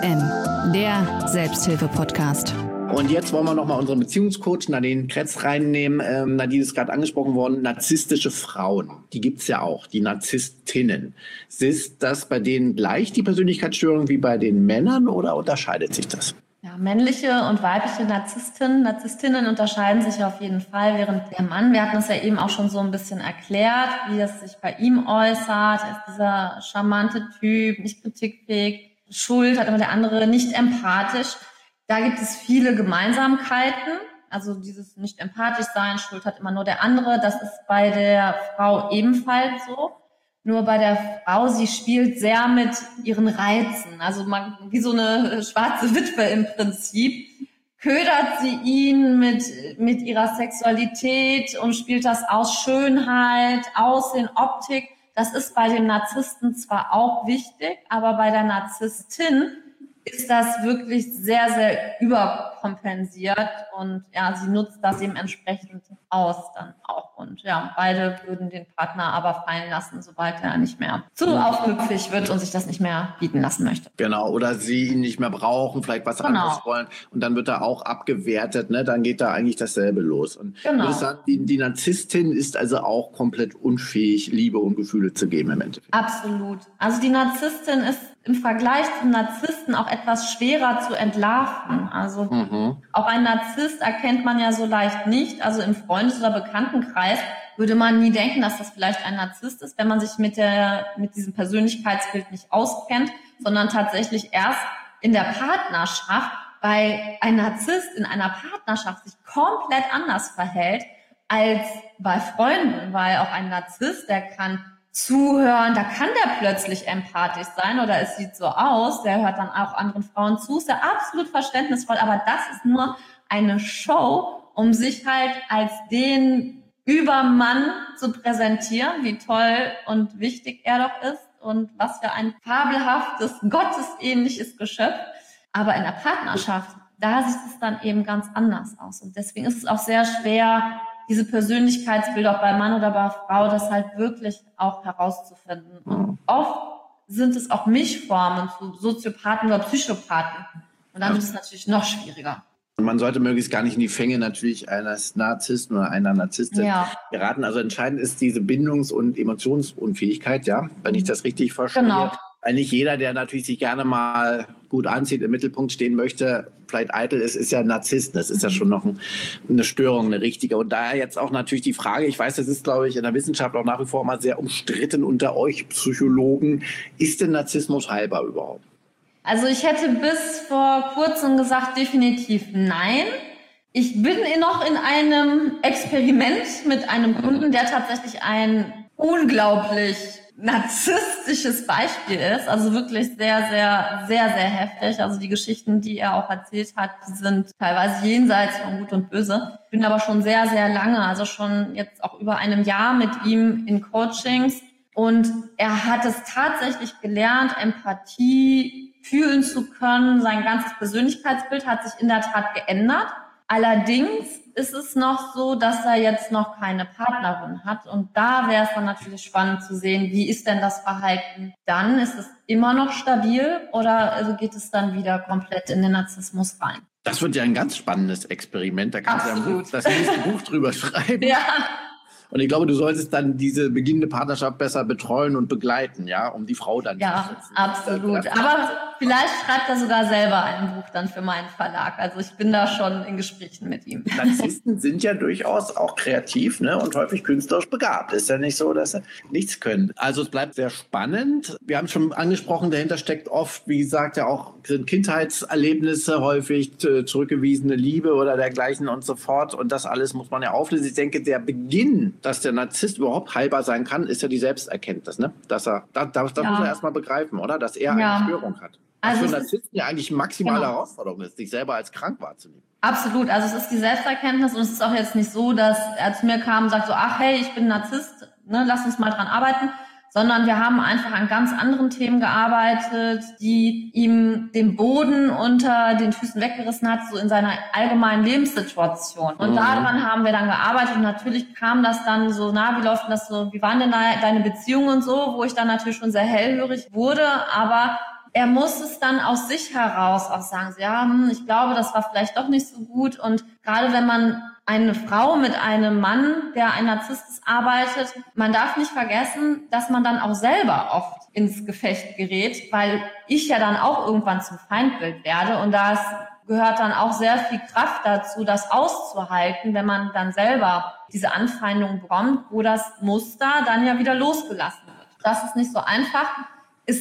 FM, der Selbsthilfe-Podcast. Und jetzt wollen wir nochmal unseren Beziehungscoach Nadine Kretz reinnehmen. Nadine ist gerade angesprochen worden, narzisstische Frauen, die gibt es ja auch, die Narzisstinnen. Ist das bei denen gleich die Persönlichkeitsstörung wie bei den Männern oder unterscheidet sich das? Ja, männliche und weibliche Narzisstinnen unterscheiden sich auf jeden Fall, während der Mann, wir hatten es ja eben auch schon so ein bisschen erklärt, wie es sich bei ihm äußert, er ist dieser charmante Typ, nicht kritikfähig, Schuld hat immer der andere, nicht empathisch. Da gibt es viele Gemeinsamkeiten, also dieses nicht empathisch sein, Schuld hat immer nur der andere, das ist bei der Frau ebenfalls so. Nur bei der Frau, sie spielt sehr mit ihren Reizen, also wie so eine schwarze Witwe im Prinzip, ködert sie ihn mit ihrer Sexualität und spielt das aus Schönheit, Aussehen, Optik. Das ist bei dem Narzissten zwar auch wichtig, aber bei der Narzisstin ist das wirklich sehr, sehr überkompensiert und sie nutzt das dementsprechend aus dann auch. Und beide würden den Partner aber fallen lassen, sobald er nicht mehr zu aufmüpfig wird und sich das nicht mehr bieten lassen möchte. Genau, oder sie ihn nicht mehr brauchen, vielleicht was anderes wollen und dann wird er auch abgewertet, ne? Dann geht da eigentlich dasselbe los. Und ich würde sagen, die Narzisstin ist also auch komplett unfähig, Liebe und Gefühle zu geben im Endeffekt. Absolut. Also die Narzisstin ist im Vergleich zum Narzissten auch etwas schwerer zu entlarven. Also auch ein Narzisst erkennt man ja so leicht nicht. Also im Freundes- oder Bekanntenkreis würde man nie denken, dass das vielleicht ein Narzisst ist, wenn man sich mit diesem Persönlichkeitsbild nicht auskennt, sondern tatsächlich erst in der Partnerschaft, weil ein Narzisst in einer Partnerschaft sich komplett anders verhält als bei Freunden, weil auch ein Narzisst, der kann zuhören, da kann der plötzlich empathisch sein oder es sieht so aus, der hört dann auch anderen Frauen zu, ist ja absolut verständnisvoll, aber das ist nur eine Show, um sich halt als den Übermann zu präsentieren, wie toll und wichtig er doch ist und was für ein fabelhaftes, gottesähnliches Geschöpf. Aber in der Partnerschaft, da sieht es dann eben ganz anders aus. Und deswegen ist es auch sehr schwer, diese Persönlichkeitsbilder auch bei Mann oder bei Frau, das halt wirklich auch herauszufinden. Und oft sind es auch Mischformen zu Soziopathen oder Psychopathen. Und dann wird es natürlich noch schwieriger. Und man sollte möglichst gar nicht in die Fänge natürlich eines Narzissten oder einer Narzisstin geraten. Also entscheidend ist diese Bindungs- und Emotionsunfähigkeit, ja, wenn ich das richtig verstehe. Genau. Weil nicht jeder, der natürlich sich gerne mal gut anzieht, im Mittelpunkt stehen möchte, vielleicht eitel ist ja ein Narzisst. Das ist ja schon noch eine Störung, eine richtige. Und daher jetzt auch natürlich die Frage, ich weiß, das ist, glaube ich, in der Wissenschaft auch nach wie vor mal sehr umstritten unter euch Psychologen. Ist denn Narzissmus heilbar überhaupt? Also ich hätte bis vor kurzem gesagt, definitiv nein. Ich bin noch in einem Experiment mit einem Kunden, der tatsächlich ein unglaublich narzisstisches Beispiel ist. Also wirklich sehr, sehr, sehr, sehr heftig. Also die Geschichten, die er auch erzählt hat, die sind teilweise jenseits von Gut und Böse. Ich bin aber schon sehr, sehr lange, also schon jetzt auch über einem Jahr mit ihm in Coachings. Und er hat es tatsächlich gelernt, Empathie fühlen zu können. Sein ganzes Persönlichkeitsbild hat sich in der Tat geändert. Allerdings ist es noch so, dass er jetzt noch keine Partnerin hat. Und da wäre es dann natürlich spannend zu sehen, wie ist denn das Verhalten dann? Ist es immer noch stabil oder also geht es dann wieder komplett in den Narzissmus rein? Das wird ja ein ganz spannendes Experiment. Da kannst du ja das nächste Buch drüber schreiben. Ja. Und ich glaube, du solltest dann diese beginnende Partnerschaft besser betreuen und begleiten, ja, um die Frau dann zu schützen. Ja, absolut. Aber vielleicht schreibt er sogar selber ein Buch dann für meinen Verlag. Also ich bin da schon in Gesprächen mit ihm. Narzissten sind ja durchaus auch kreativ, ne, und häufig künstlerisch begabt. Ist ja nicht so, dass sie nichts können. Also es bleibt sehr spannend. Wir haben es schon angesprochen, dahinter steckt oft, wie gesagt, ja auch Kindheitserlebnisse, häufig zurückgewiesene Liebe oder dergleichen und so fort. Und das alles muss man ja auflösen. Ich denke, der Beginn, dass der Narzisst überhaupt heilbar sein kann, ist ja die Selbsterkenntnis, ne? Das muss er erstmal begreifen, oder? Dass er eine Störung hat. Was also für Narzissten ja eigentlich maximale Herausforderung ist, sich selber als krank wahrzunehmen. Absolut. Also es ist die Selbsterkenntnis und es ist auch jetzt nicht so, dass er zu mir kam und sagt so, ach hey, ich bin Narzisst, ne, lass uns mal dran arbeiten. Sondern wir haben einfach an ganz anderen Themen gearbeitet, die ihm den Boden unter den Füßen weggerissen hat, so in seiner allgemeinen Lebenssituation. Und daran haben wir dann gearbeitet und natürlich kam das dann so, wie läuft denn das so, wie waren denn deine Beziehungen und so, wo ich dann natürlich schon sehr hellhörig wurde, aber er muss es dann aus sich heraus auch sagen, so, ja, ich glaube, das war vielleicht doch nicht so gut und gerade wenn man eine Frau mit einem Mann, der ein Narzisst ist, arbeitet, man darf nicht vergessen, dass man dann auch selber oft ins Gefecht gerät, weil ich ja dann auch irgendwann zum Feindbild werde und das gehört dann auch sehr viel Kraft dazu, das auszuhalten, wenn man dann selber diese Anfeindung bekommt, wo das Muster dann ja wieder losgelassen wird. Das ist nicht so einfach. Es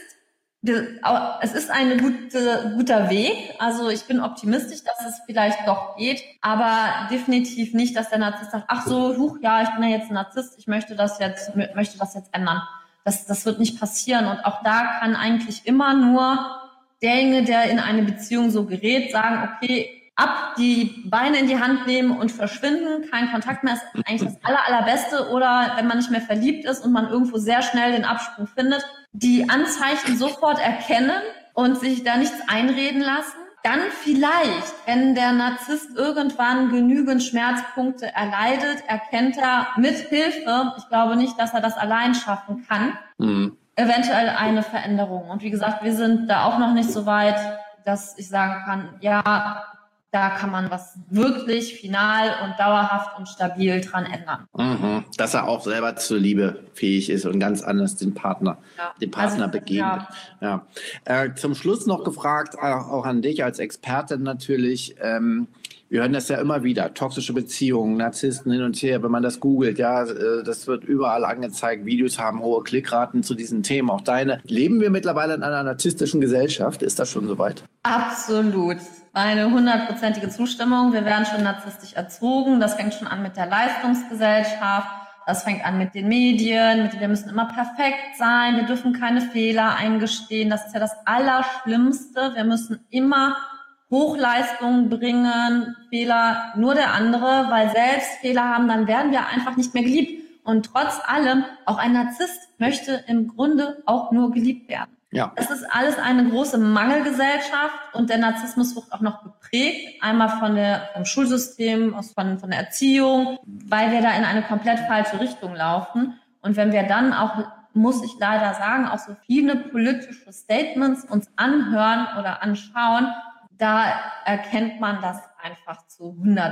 ist ein guter Weg. Also ich bin optimistisch, dass es vielleicht doch geht, aber definitiv nicht, dass der Narzisst sagt, ach so, ich bin ja jetzt ein Narzisst, ich möchte das jetzt ändern. Das wird nicht passieren. Und auch da kann eigentlich immer nur derjenige, der in eine Beziehung so gerät, sagen, okay, ab, die Beine in die Hand nehmen und verschwinden, kein Kontakt mehr ist eigentlich das Allerbeste. Oder wenn man nicht mehr verliebt ist und man irgendwo sehr schnell den Absprung findet, die Anzeichen sofort erkennen und sich da nichts einreden lassen. Dann vielleicht, wenn der Narzisst irgendwann genügend Schmerzpunkte erleidet, erkennt er mit Hilfe, ich glaube nicht, dass er das allein schaffen kann, eventuell eine Veränderung. Und wie gesagt, wir sind da auch noch nicht so weit, dass ich sagen kann, ja, da kann man was wirklich final und dauerhaft und stabil dran ändern. Dass er auch selber zur Liebe fähig ist und ganz anders den Partner begegnet. Ja. Zum Schluss noch gefragt, auch an dich als Expertin natürlich, wir hören das ja immer wieder, toxische Beziehungen, Narzissten hin und her, wenn man das googelt, ja, das wird überall angezeigt, Videos haben hohe Klickraten zu diesen Themen, auch deine. Leben wir mittlerweile in einer narzisstischen Gesellschaft? Ist das schon soweit? Absolut. Eine 100%ige Zustimmung. Wir werden schon narzisstisch erzogen. Das fängt schon an mit der Leistungsgesellschaft. Das fängt an mit den Medien, wir müssen immer perfekt sein, wir dürfen keine Fehler eingestehen. Das ist ja das Allerschlimmste. Wir müssen immer Hochleistungen bringen, Fehler nur der andere, weil selbst Fehler haben, dann werden wir einfach nicht mehr geliebt. Und trotz allem, auch ein Narzisst möchte im Grunde auch nur geliebt werden. Ja. Es ist alles eine große Mangelgesellschaft und der Narzissmus wird auch noch geprägt, einmal vom Schulsystem, von der Erziehung, weil wir da in eine komplett falsche Richtung laufen. Und wenn wir dann auch, muss ich leider sagen, auch so viele politische Statements uns anhören oder anschauen, da erkennt man das einfach zu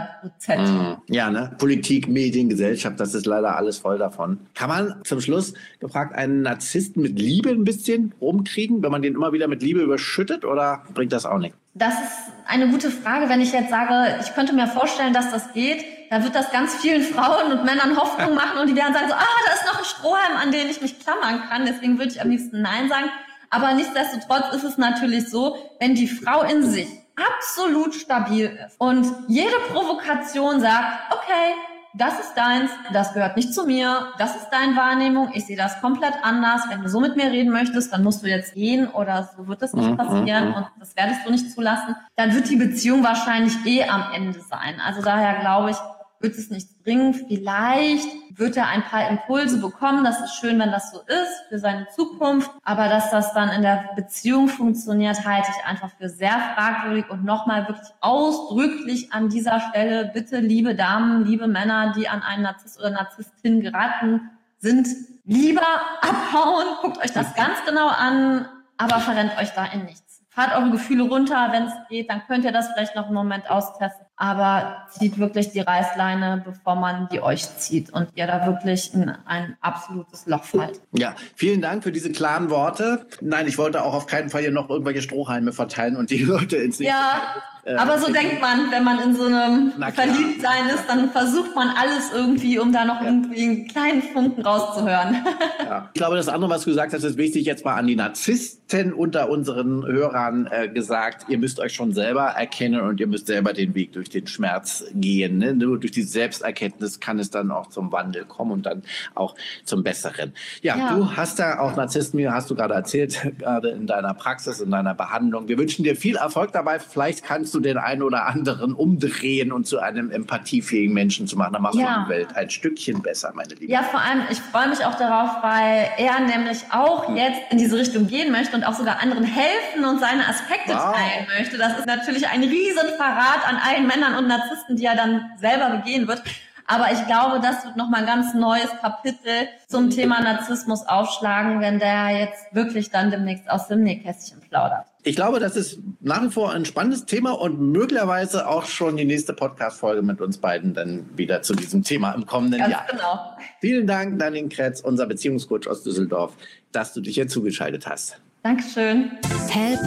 100%. Ja, ne? Politik, Medien, Gesellschaft, das ist leider alles voll davon. Kann man zum Schluss gefragt einen Narzissten mit Liebe ein bisschen rumkriegen, wenn man den immer wieder mit Liebe überschüttet, oder bringt das auch nichts? Das ist eine gute Frage. Wenn ich jetzt sage, ich könnte mir vorstellen, dass das geht, dann wird das ganz vielen Frauen und Männern Hoffnung machen und die werden sagen so, da ist noch ein Strohhalm, an den ich mich klammern kann. Deswegen würde ich am liebsten Nein sagen. Aber nichtsdestotrotz ist es natürlich so, wenn die Frau in sich absolut stabil ist und jede Provokation sagt, okay, das ist deins, das gehört nicht zu mir, das ist deine Wahrnehmung, ich sehe das komplett anders, wenn du so mit mir reden möchtest, dann musst du jetzt gehen oder so wird das nicht passieren und das werdest du nicht zulassen, dann wird die Beziehung wahrscheinlich am Ende sein. Also daher glaube ich, wird es nichts bringen. Vielleicht wird er ein paar Impulse bekommen. Das ist schön, wenn das so ist für seine Zukunft. Aber dass das dann in der Beziehung funktioniert, halte ich einfach für sehr fragwürdig. Und nochmal wirklich ausdrücklich an dieser Stelle, bitte, liebe Damen, liebe Männer, die an einen Narzisst oder Narzisstin geraten sind, lieber abhauen. Guckt euch das ganz genau an, aber verrennt euch da in nichts. Fahrt eure Gefühle runter, wenn es geht, dann könnt ihr das vielleicht noch einen Moment austesten. Aber zieht wirklich die Reißleine, bevor man die euch zieht und ihr da wirklich in ein absolutes Loch fallt. Ja, vielen Dank für diese klaren Worte. Nein, ich wollte auch auf keinen Fall hier noch irgendwelche Strohhalme verteilen und die Leute ins nächste aber so denkt man, wenn man in so einem Verliebtsein ist, dann versucht man alles irgendwie, um da noch irgendwie einen kleinen Funken rauszuhören. Ja. Ich glaube, das andere, was du gesagt hast, ist wichtig, jetzt mal an die Narzissten unter unseren Hörern gesagt. Ihr müsst euch schon selber erkennen und ihr müsst selber den Weg durch den Schmerz gehen. Ne? Nur durch die Selbsterkenntnis kann es dann auch zum Wandel kommen und dann auch zum Besseren. Ja, du hast da auch Narzissten, hast du gerade erzählt, gerade in deiner Praxis, in deiner Behandlung. Wir wünschen dir viel Erfolg dabei. Vielleicht kannst du den einen oder anderen umdrehen und zu einem empathiefähigen Menschen zu machen. Dann machst du die Welt ein Stückchen besser, meine Liebe. Ja, vor allem, ich freue mich auch darauf, weil er nämlich auch jetzt in diese Richtung gehen möchte und auch sogar anderen helfen und seine Aspekte teilen möchte. Das ist natürlich ein Riesenverrat an allen Männern und Narzissten, die er dann selber begehen wird. Aber ich glaube, das wird nochmal ein ganz neues Kapitel zum Thema Narzissmus aufschlagen, wenn der jetzt wirklich dann demnächst aus dem Nähkästchen plaudert. Ich glaube, das ist nach wie vor ein spannendes Thema und möglicherweise auch schon die nächste Podcast-Folge mit uns beiden dann wieder zu diesem Thema im kommenden Jahr. Genau. Vielen Dank, Nadine Kretz, unser Beziehungscoach aus Düsseldorf, dass du dich hier zugeschaltet hast. Dankeschön. Help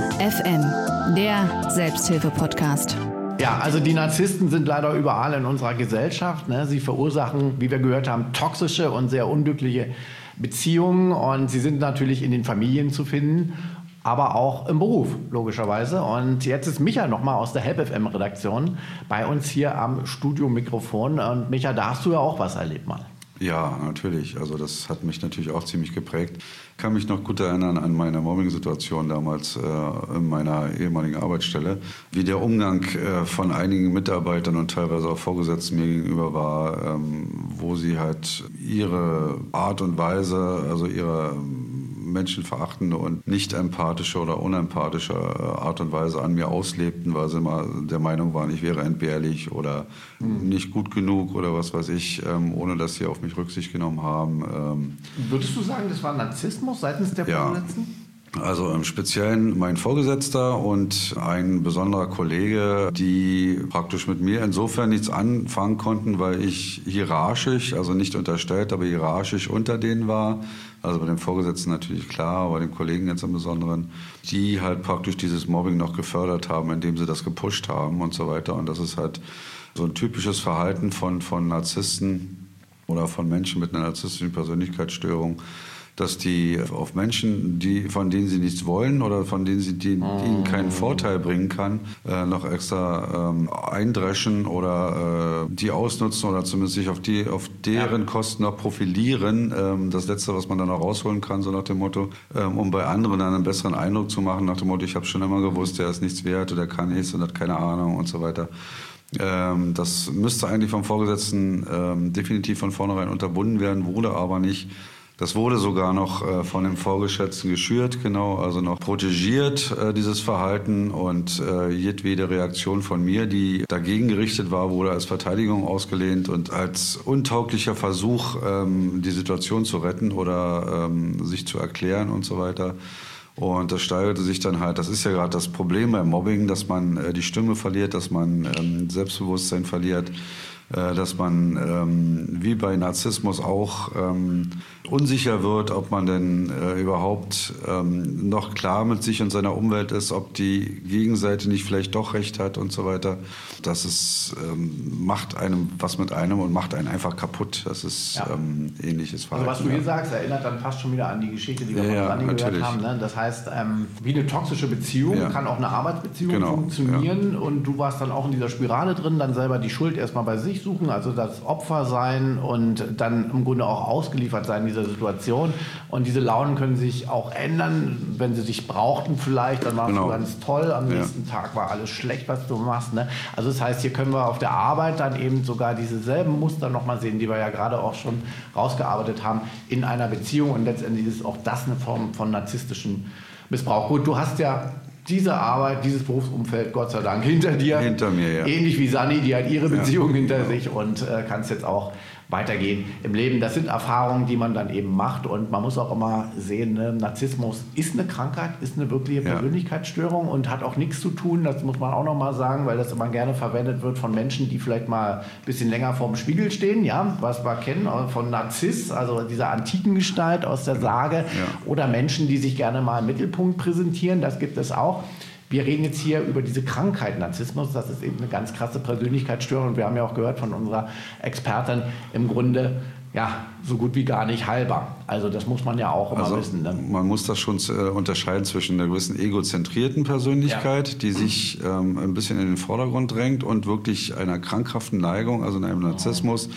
FM, der Selbsthilfe-Podcast. Ja, also die Narzissten sind leider überall in unserer Gesellschaft. Ne? Sie verursachen, wie wir gehört haben, toxische und sehr unglückliche Beziehungen. Und sie sind natürlich in den Familien zu finden, aber auch im Beruf, logischerweise. Und jetzt ist Micha nochmal aus der Help FM-Redaktion bei uns hier am Studiomikrofon. Und Micha, da hast du ja auch was erlebt mal. Ja, natürlich. Also das hat mich natürlich auch ziemlich geprägt. Ich kann mich noch gut erinnern an meine Mobbing-Situation damals in meiner ehemaligen Arbeitsstelle, wie der Umgang von einigen Mitarbeitern und teilweise auch Vorgesetzten mir gegenüber war, wo sie halt ihre Art und Weise, also ihre menschenverachtende und nicht empathische oder unempathische Art und Weise an mir auslebten, weil sie immer der Meinung waren, ich wäre entbehrlich oder nicht gut genug oder was weiß ich, ohne dass sie auf mich Rücksicht genommen haben. Würdest du sagen, das war Narzissmus seitens der Vorgesetzten? Also im Speziellen mein Vorgesetzter und ein besonderer Kollege, die praktisch mit mir insofern nichts anfangen konnten, weil ich hierarchisch, also nicht unterstellt, aber hierarchisch unter denen war. Also bei dem Vorgesetzten natürlich klar, bei dem Kollegen jetzt im Besonderen, die halt praktisch dieses Mobbing noch gefördert haben, indem sie das gepusht haben und so weiter. Und das ist halt so ein typisches Verhalten von Narzissten, oder von Menschen mit einer narzisstischen Persönlichkeitsstörung, dass die auf Menschen, von denen sie nichts wollen oder von denen ihnen keinen Vorteil bringen kann, noch extra eindreschen oder die ausnutzen oder zumindest sich auf deren Kosten noch profilieren. Das Letzte, was man dann auch rausholen kann, so nach dem Motto, um bei anderen dann einen besseren Eindruck zu machen, nach dem Motto, ich habe schon immer gewusst, der ist nichts wert oder kann nichts und hat keine Ahnung und so weiter. Das müsste eigentlich vom Vorgesetzten definitiv von vornherein unterbunden werden, wurde aber nicht. Das wurde sogar noch von dem Vorgesetzten geschürt, genau, also noch protegiert, dieses Verhalten. Und jedwede Reaktion von mir, die dagegen gerichtet war, wurde als Verteidigung ausgelehnt und als untauglicher Versuch, die Situation zu retten oder sich zu erklären und so weiter. Und das steigerte sich dann halt, das ist ja gerade das Problem beim Mobbing, dass man die Stimme verliert, dass man Selbstbewusstsein verliert, dass man wie bei Narzissmus auch unsicher wird, ob man denn überhaupt noch klar mit sich und seiner Umwelt ist, ob die Gegenseite nicht vielleicht doch recht hat und so weiter. Das ist, macht einem was mit einem und macht einen einfach kaputt. Das ist ähnliches Verhalten. Also was du hier sagst, erinnert dann fast schon wieder an die Geschichte, die wir von Dani gehört haben. Ne? Das heißt, wie eine toxische Beziehung kann auch eine Arbeitsbeziehung funktionieren und du warst dann auch in dieser Spirale drin, dann selber die Schuld erstmal bei sich suchen, also das Opfer sein und dann im Grunde auch ausgeliefert sein in dieser Situation. Und diese Launen können sich auch ändern, wenn sie dich brauchten vielleicht, dann warst du ganz toll, am nächsten Tag war alles schlecht, was du machst. Ne? Also das heißt, hier können wir auf der Arbeit dann eben sogar diese selben Muster nochmal sehen, die wir ja gerade auch schon rausgearbeitet haben in einer Beziehung und letztendlich ist auch das eine Form von narzisstischem Missbrauch. Gut, du hast ja diese Arbeit, dieses Berufsumfeld, Gott sei Dank, hinter dir. Hinter mir, ja. Ähnlich wie Sani, die hat ihre Beziehung hinter sich und kannst jetzt auch weitergehen im Leben. Das sind Erfahrungen, die man dann eben macht und man muss auch immer sehen, ne, Narzissmus ist eine Krankheit, ist eine wirkliche Persönlichkeitsstörung und hat auch nichts zu tun, das muss man auch noch mal sagen, weil das immer gerne verwendet wird von Menschen, die vielleicht mal ein bisschen länger vorm Spiegel stehen, ja, was wir kennen von Narziss, also dieser antiken Gestalt aus der Sage oder Menschen, die sich gerne mal im Mittelpunkt präsentieren, das gibt es auch. Wir reden jetzt hier über diese Krankheit Narzissmus, das ist eben eine ganz krasse Persönlichkeitsstörung und wir haben ja auch gehört von unserer Expertin, im Grunde so gut wie gar nicht heilbar. Also das muss man ja auch immer wissen. Ne? Man muss das schon unterscheiden zwischen einer gewissen egozentrierten Persönlichkeit, die sich ein bisschen in den Vordergrund drängt und wirklich einer krankhaften Neigung, also einem Narzissmus,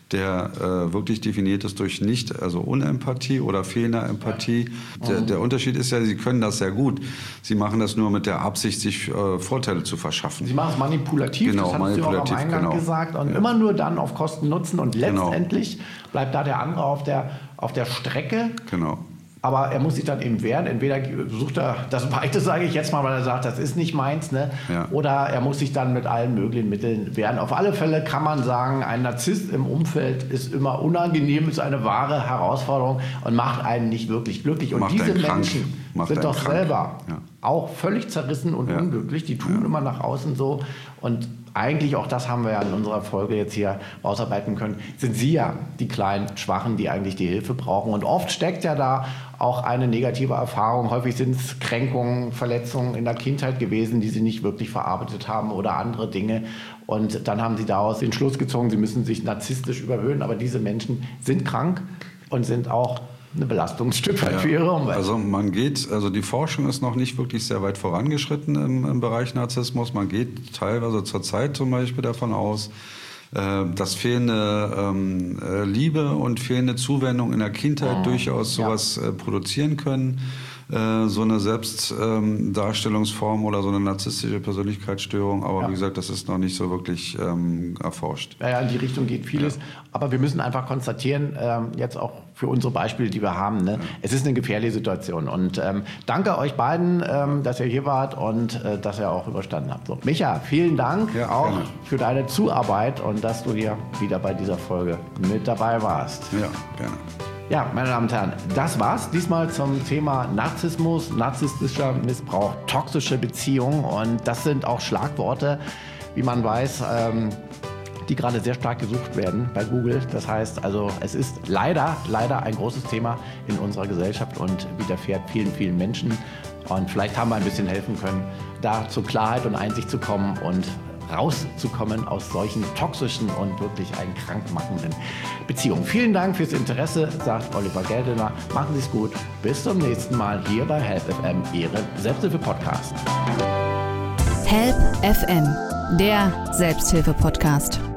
der wirklich definiert ist durch Unempathie oder fehlender Empathie. Der Unterschied ist ja, sie können das sehr gut. Sie machen das nur mit der Absicht, sich Vorteile zu verschaffen. Sie machen es manipulativ, das hatten Sie auch am Eingang gesagt. Und immer nur dann auf Kosten Nutzen. Und letztendlich bleibt da der andere auf der Strecke. Genau. Aber er muss sich dann eben wehren. Entweder sucht er das Weite, sage ich jetzt mal, weil er sagt, das ist nicht meins. Ne? Ja. Oder er muss sich dann mit allen möglichen Mitteln wehren. Auf alle Fälle kann man sagen, ein Narzisst im Umfeld ist immer unangenehm, ist eine wahre Herausforderung und macht einen nicht wirklich glücklich. Und diese Menschen sind doch selber auch völlig zerrissen und unglücklich. Die tun immer nach außen so. Und eigentlich, auch das haben wir ja in unserer Folge jetzt hier rausarbeiten können, sind sie ja die kleinen Schwachen, die eigentlich die Hilfe brauchen. Und oft steckt ja da auch eine negative Erfahrung. Häufig sind es Kränkungen, Verletzungen in der Kindheit gewesen, die sie nicht wirklich verarbeitet haben oder andere Dinge. Und dann haben sie daraus den Schluss gezogen, sie müssen sich narzisstisch überhöhen. Aber diese Menschen sind krank und sind auch eine Belastung für ihre Umwelt. Also die Forschung ist noch nicht wirklich sehr weit vorangeschritten im Bereich Narzissmus. Man geht teilweise zurzeit zum Beispiel davon aus, dass fehlende Liebe und fehlende Zuwendung in der Kindheit durchaus sowas produzieren können. So eine Selbstdarstellungsform oder so eine narzisstische Persönlichkeitsstörung. Aber wie gesagt, das ist noch nicht so wirklich erforscht. Ja, in die Richtung geht vieles. Ja. Aber wir müssen einfach konstatieren, jetzt auch für unsere Beispiele, die wir haben, ne? Es ist eine gefährliche Situation. Und danke euch beiden, dass ihr hier wart und dass ihr auch überstanden habt. So, Micha, vielen Dank auch für deine Zuarbeit und dass du hier wieder bei dieser Folge mit dabei warst. Ja, gerne. Ja, meine Damen und Herren, das war's diesmal zum Thema Narzissmus, narzisstischer Missbrauch, toxische Beziehung. Und das sind auch Schlagworte, wie man weiß, die gerade sehr stark gesucht werden bei Google. Das heißt also, es ist leider ein großes Thema in unserer Gesellschaft und widerfährt vielen, vielen Menschen. Und vielleicht haben wir ein bisschen helfen können, da zur Klarheit und Einsicht zu kommen und rauszukommen aus solchen toxischen und wirklich einen krankmachenden Beziehungen. Vielen Dank fürs Interesse, sagt Oliver Geldener. Machen Sie es gut. Bis zum nächsten Mal hier bei Help FM, Ihrem Selbsthilfe-Podcast. Help FM, der Selbsthilfe-Podcast.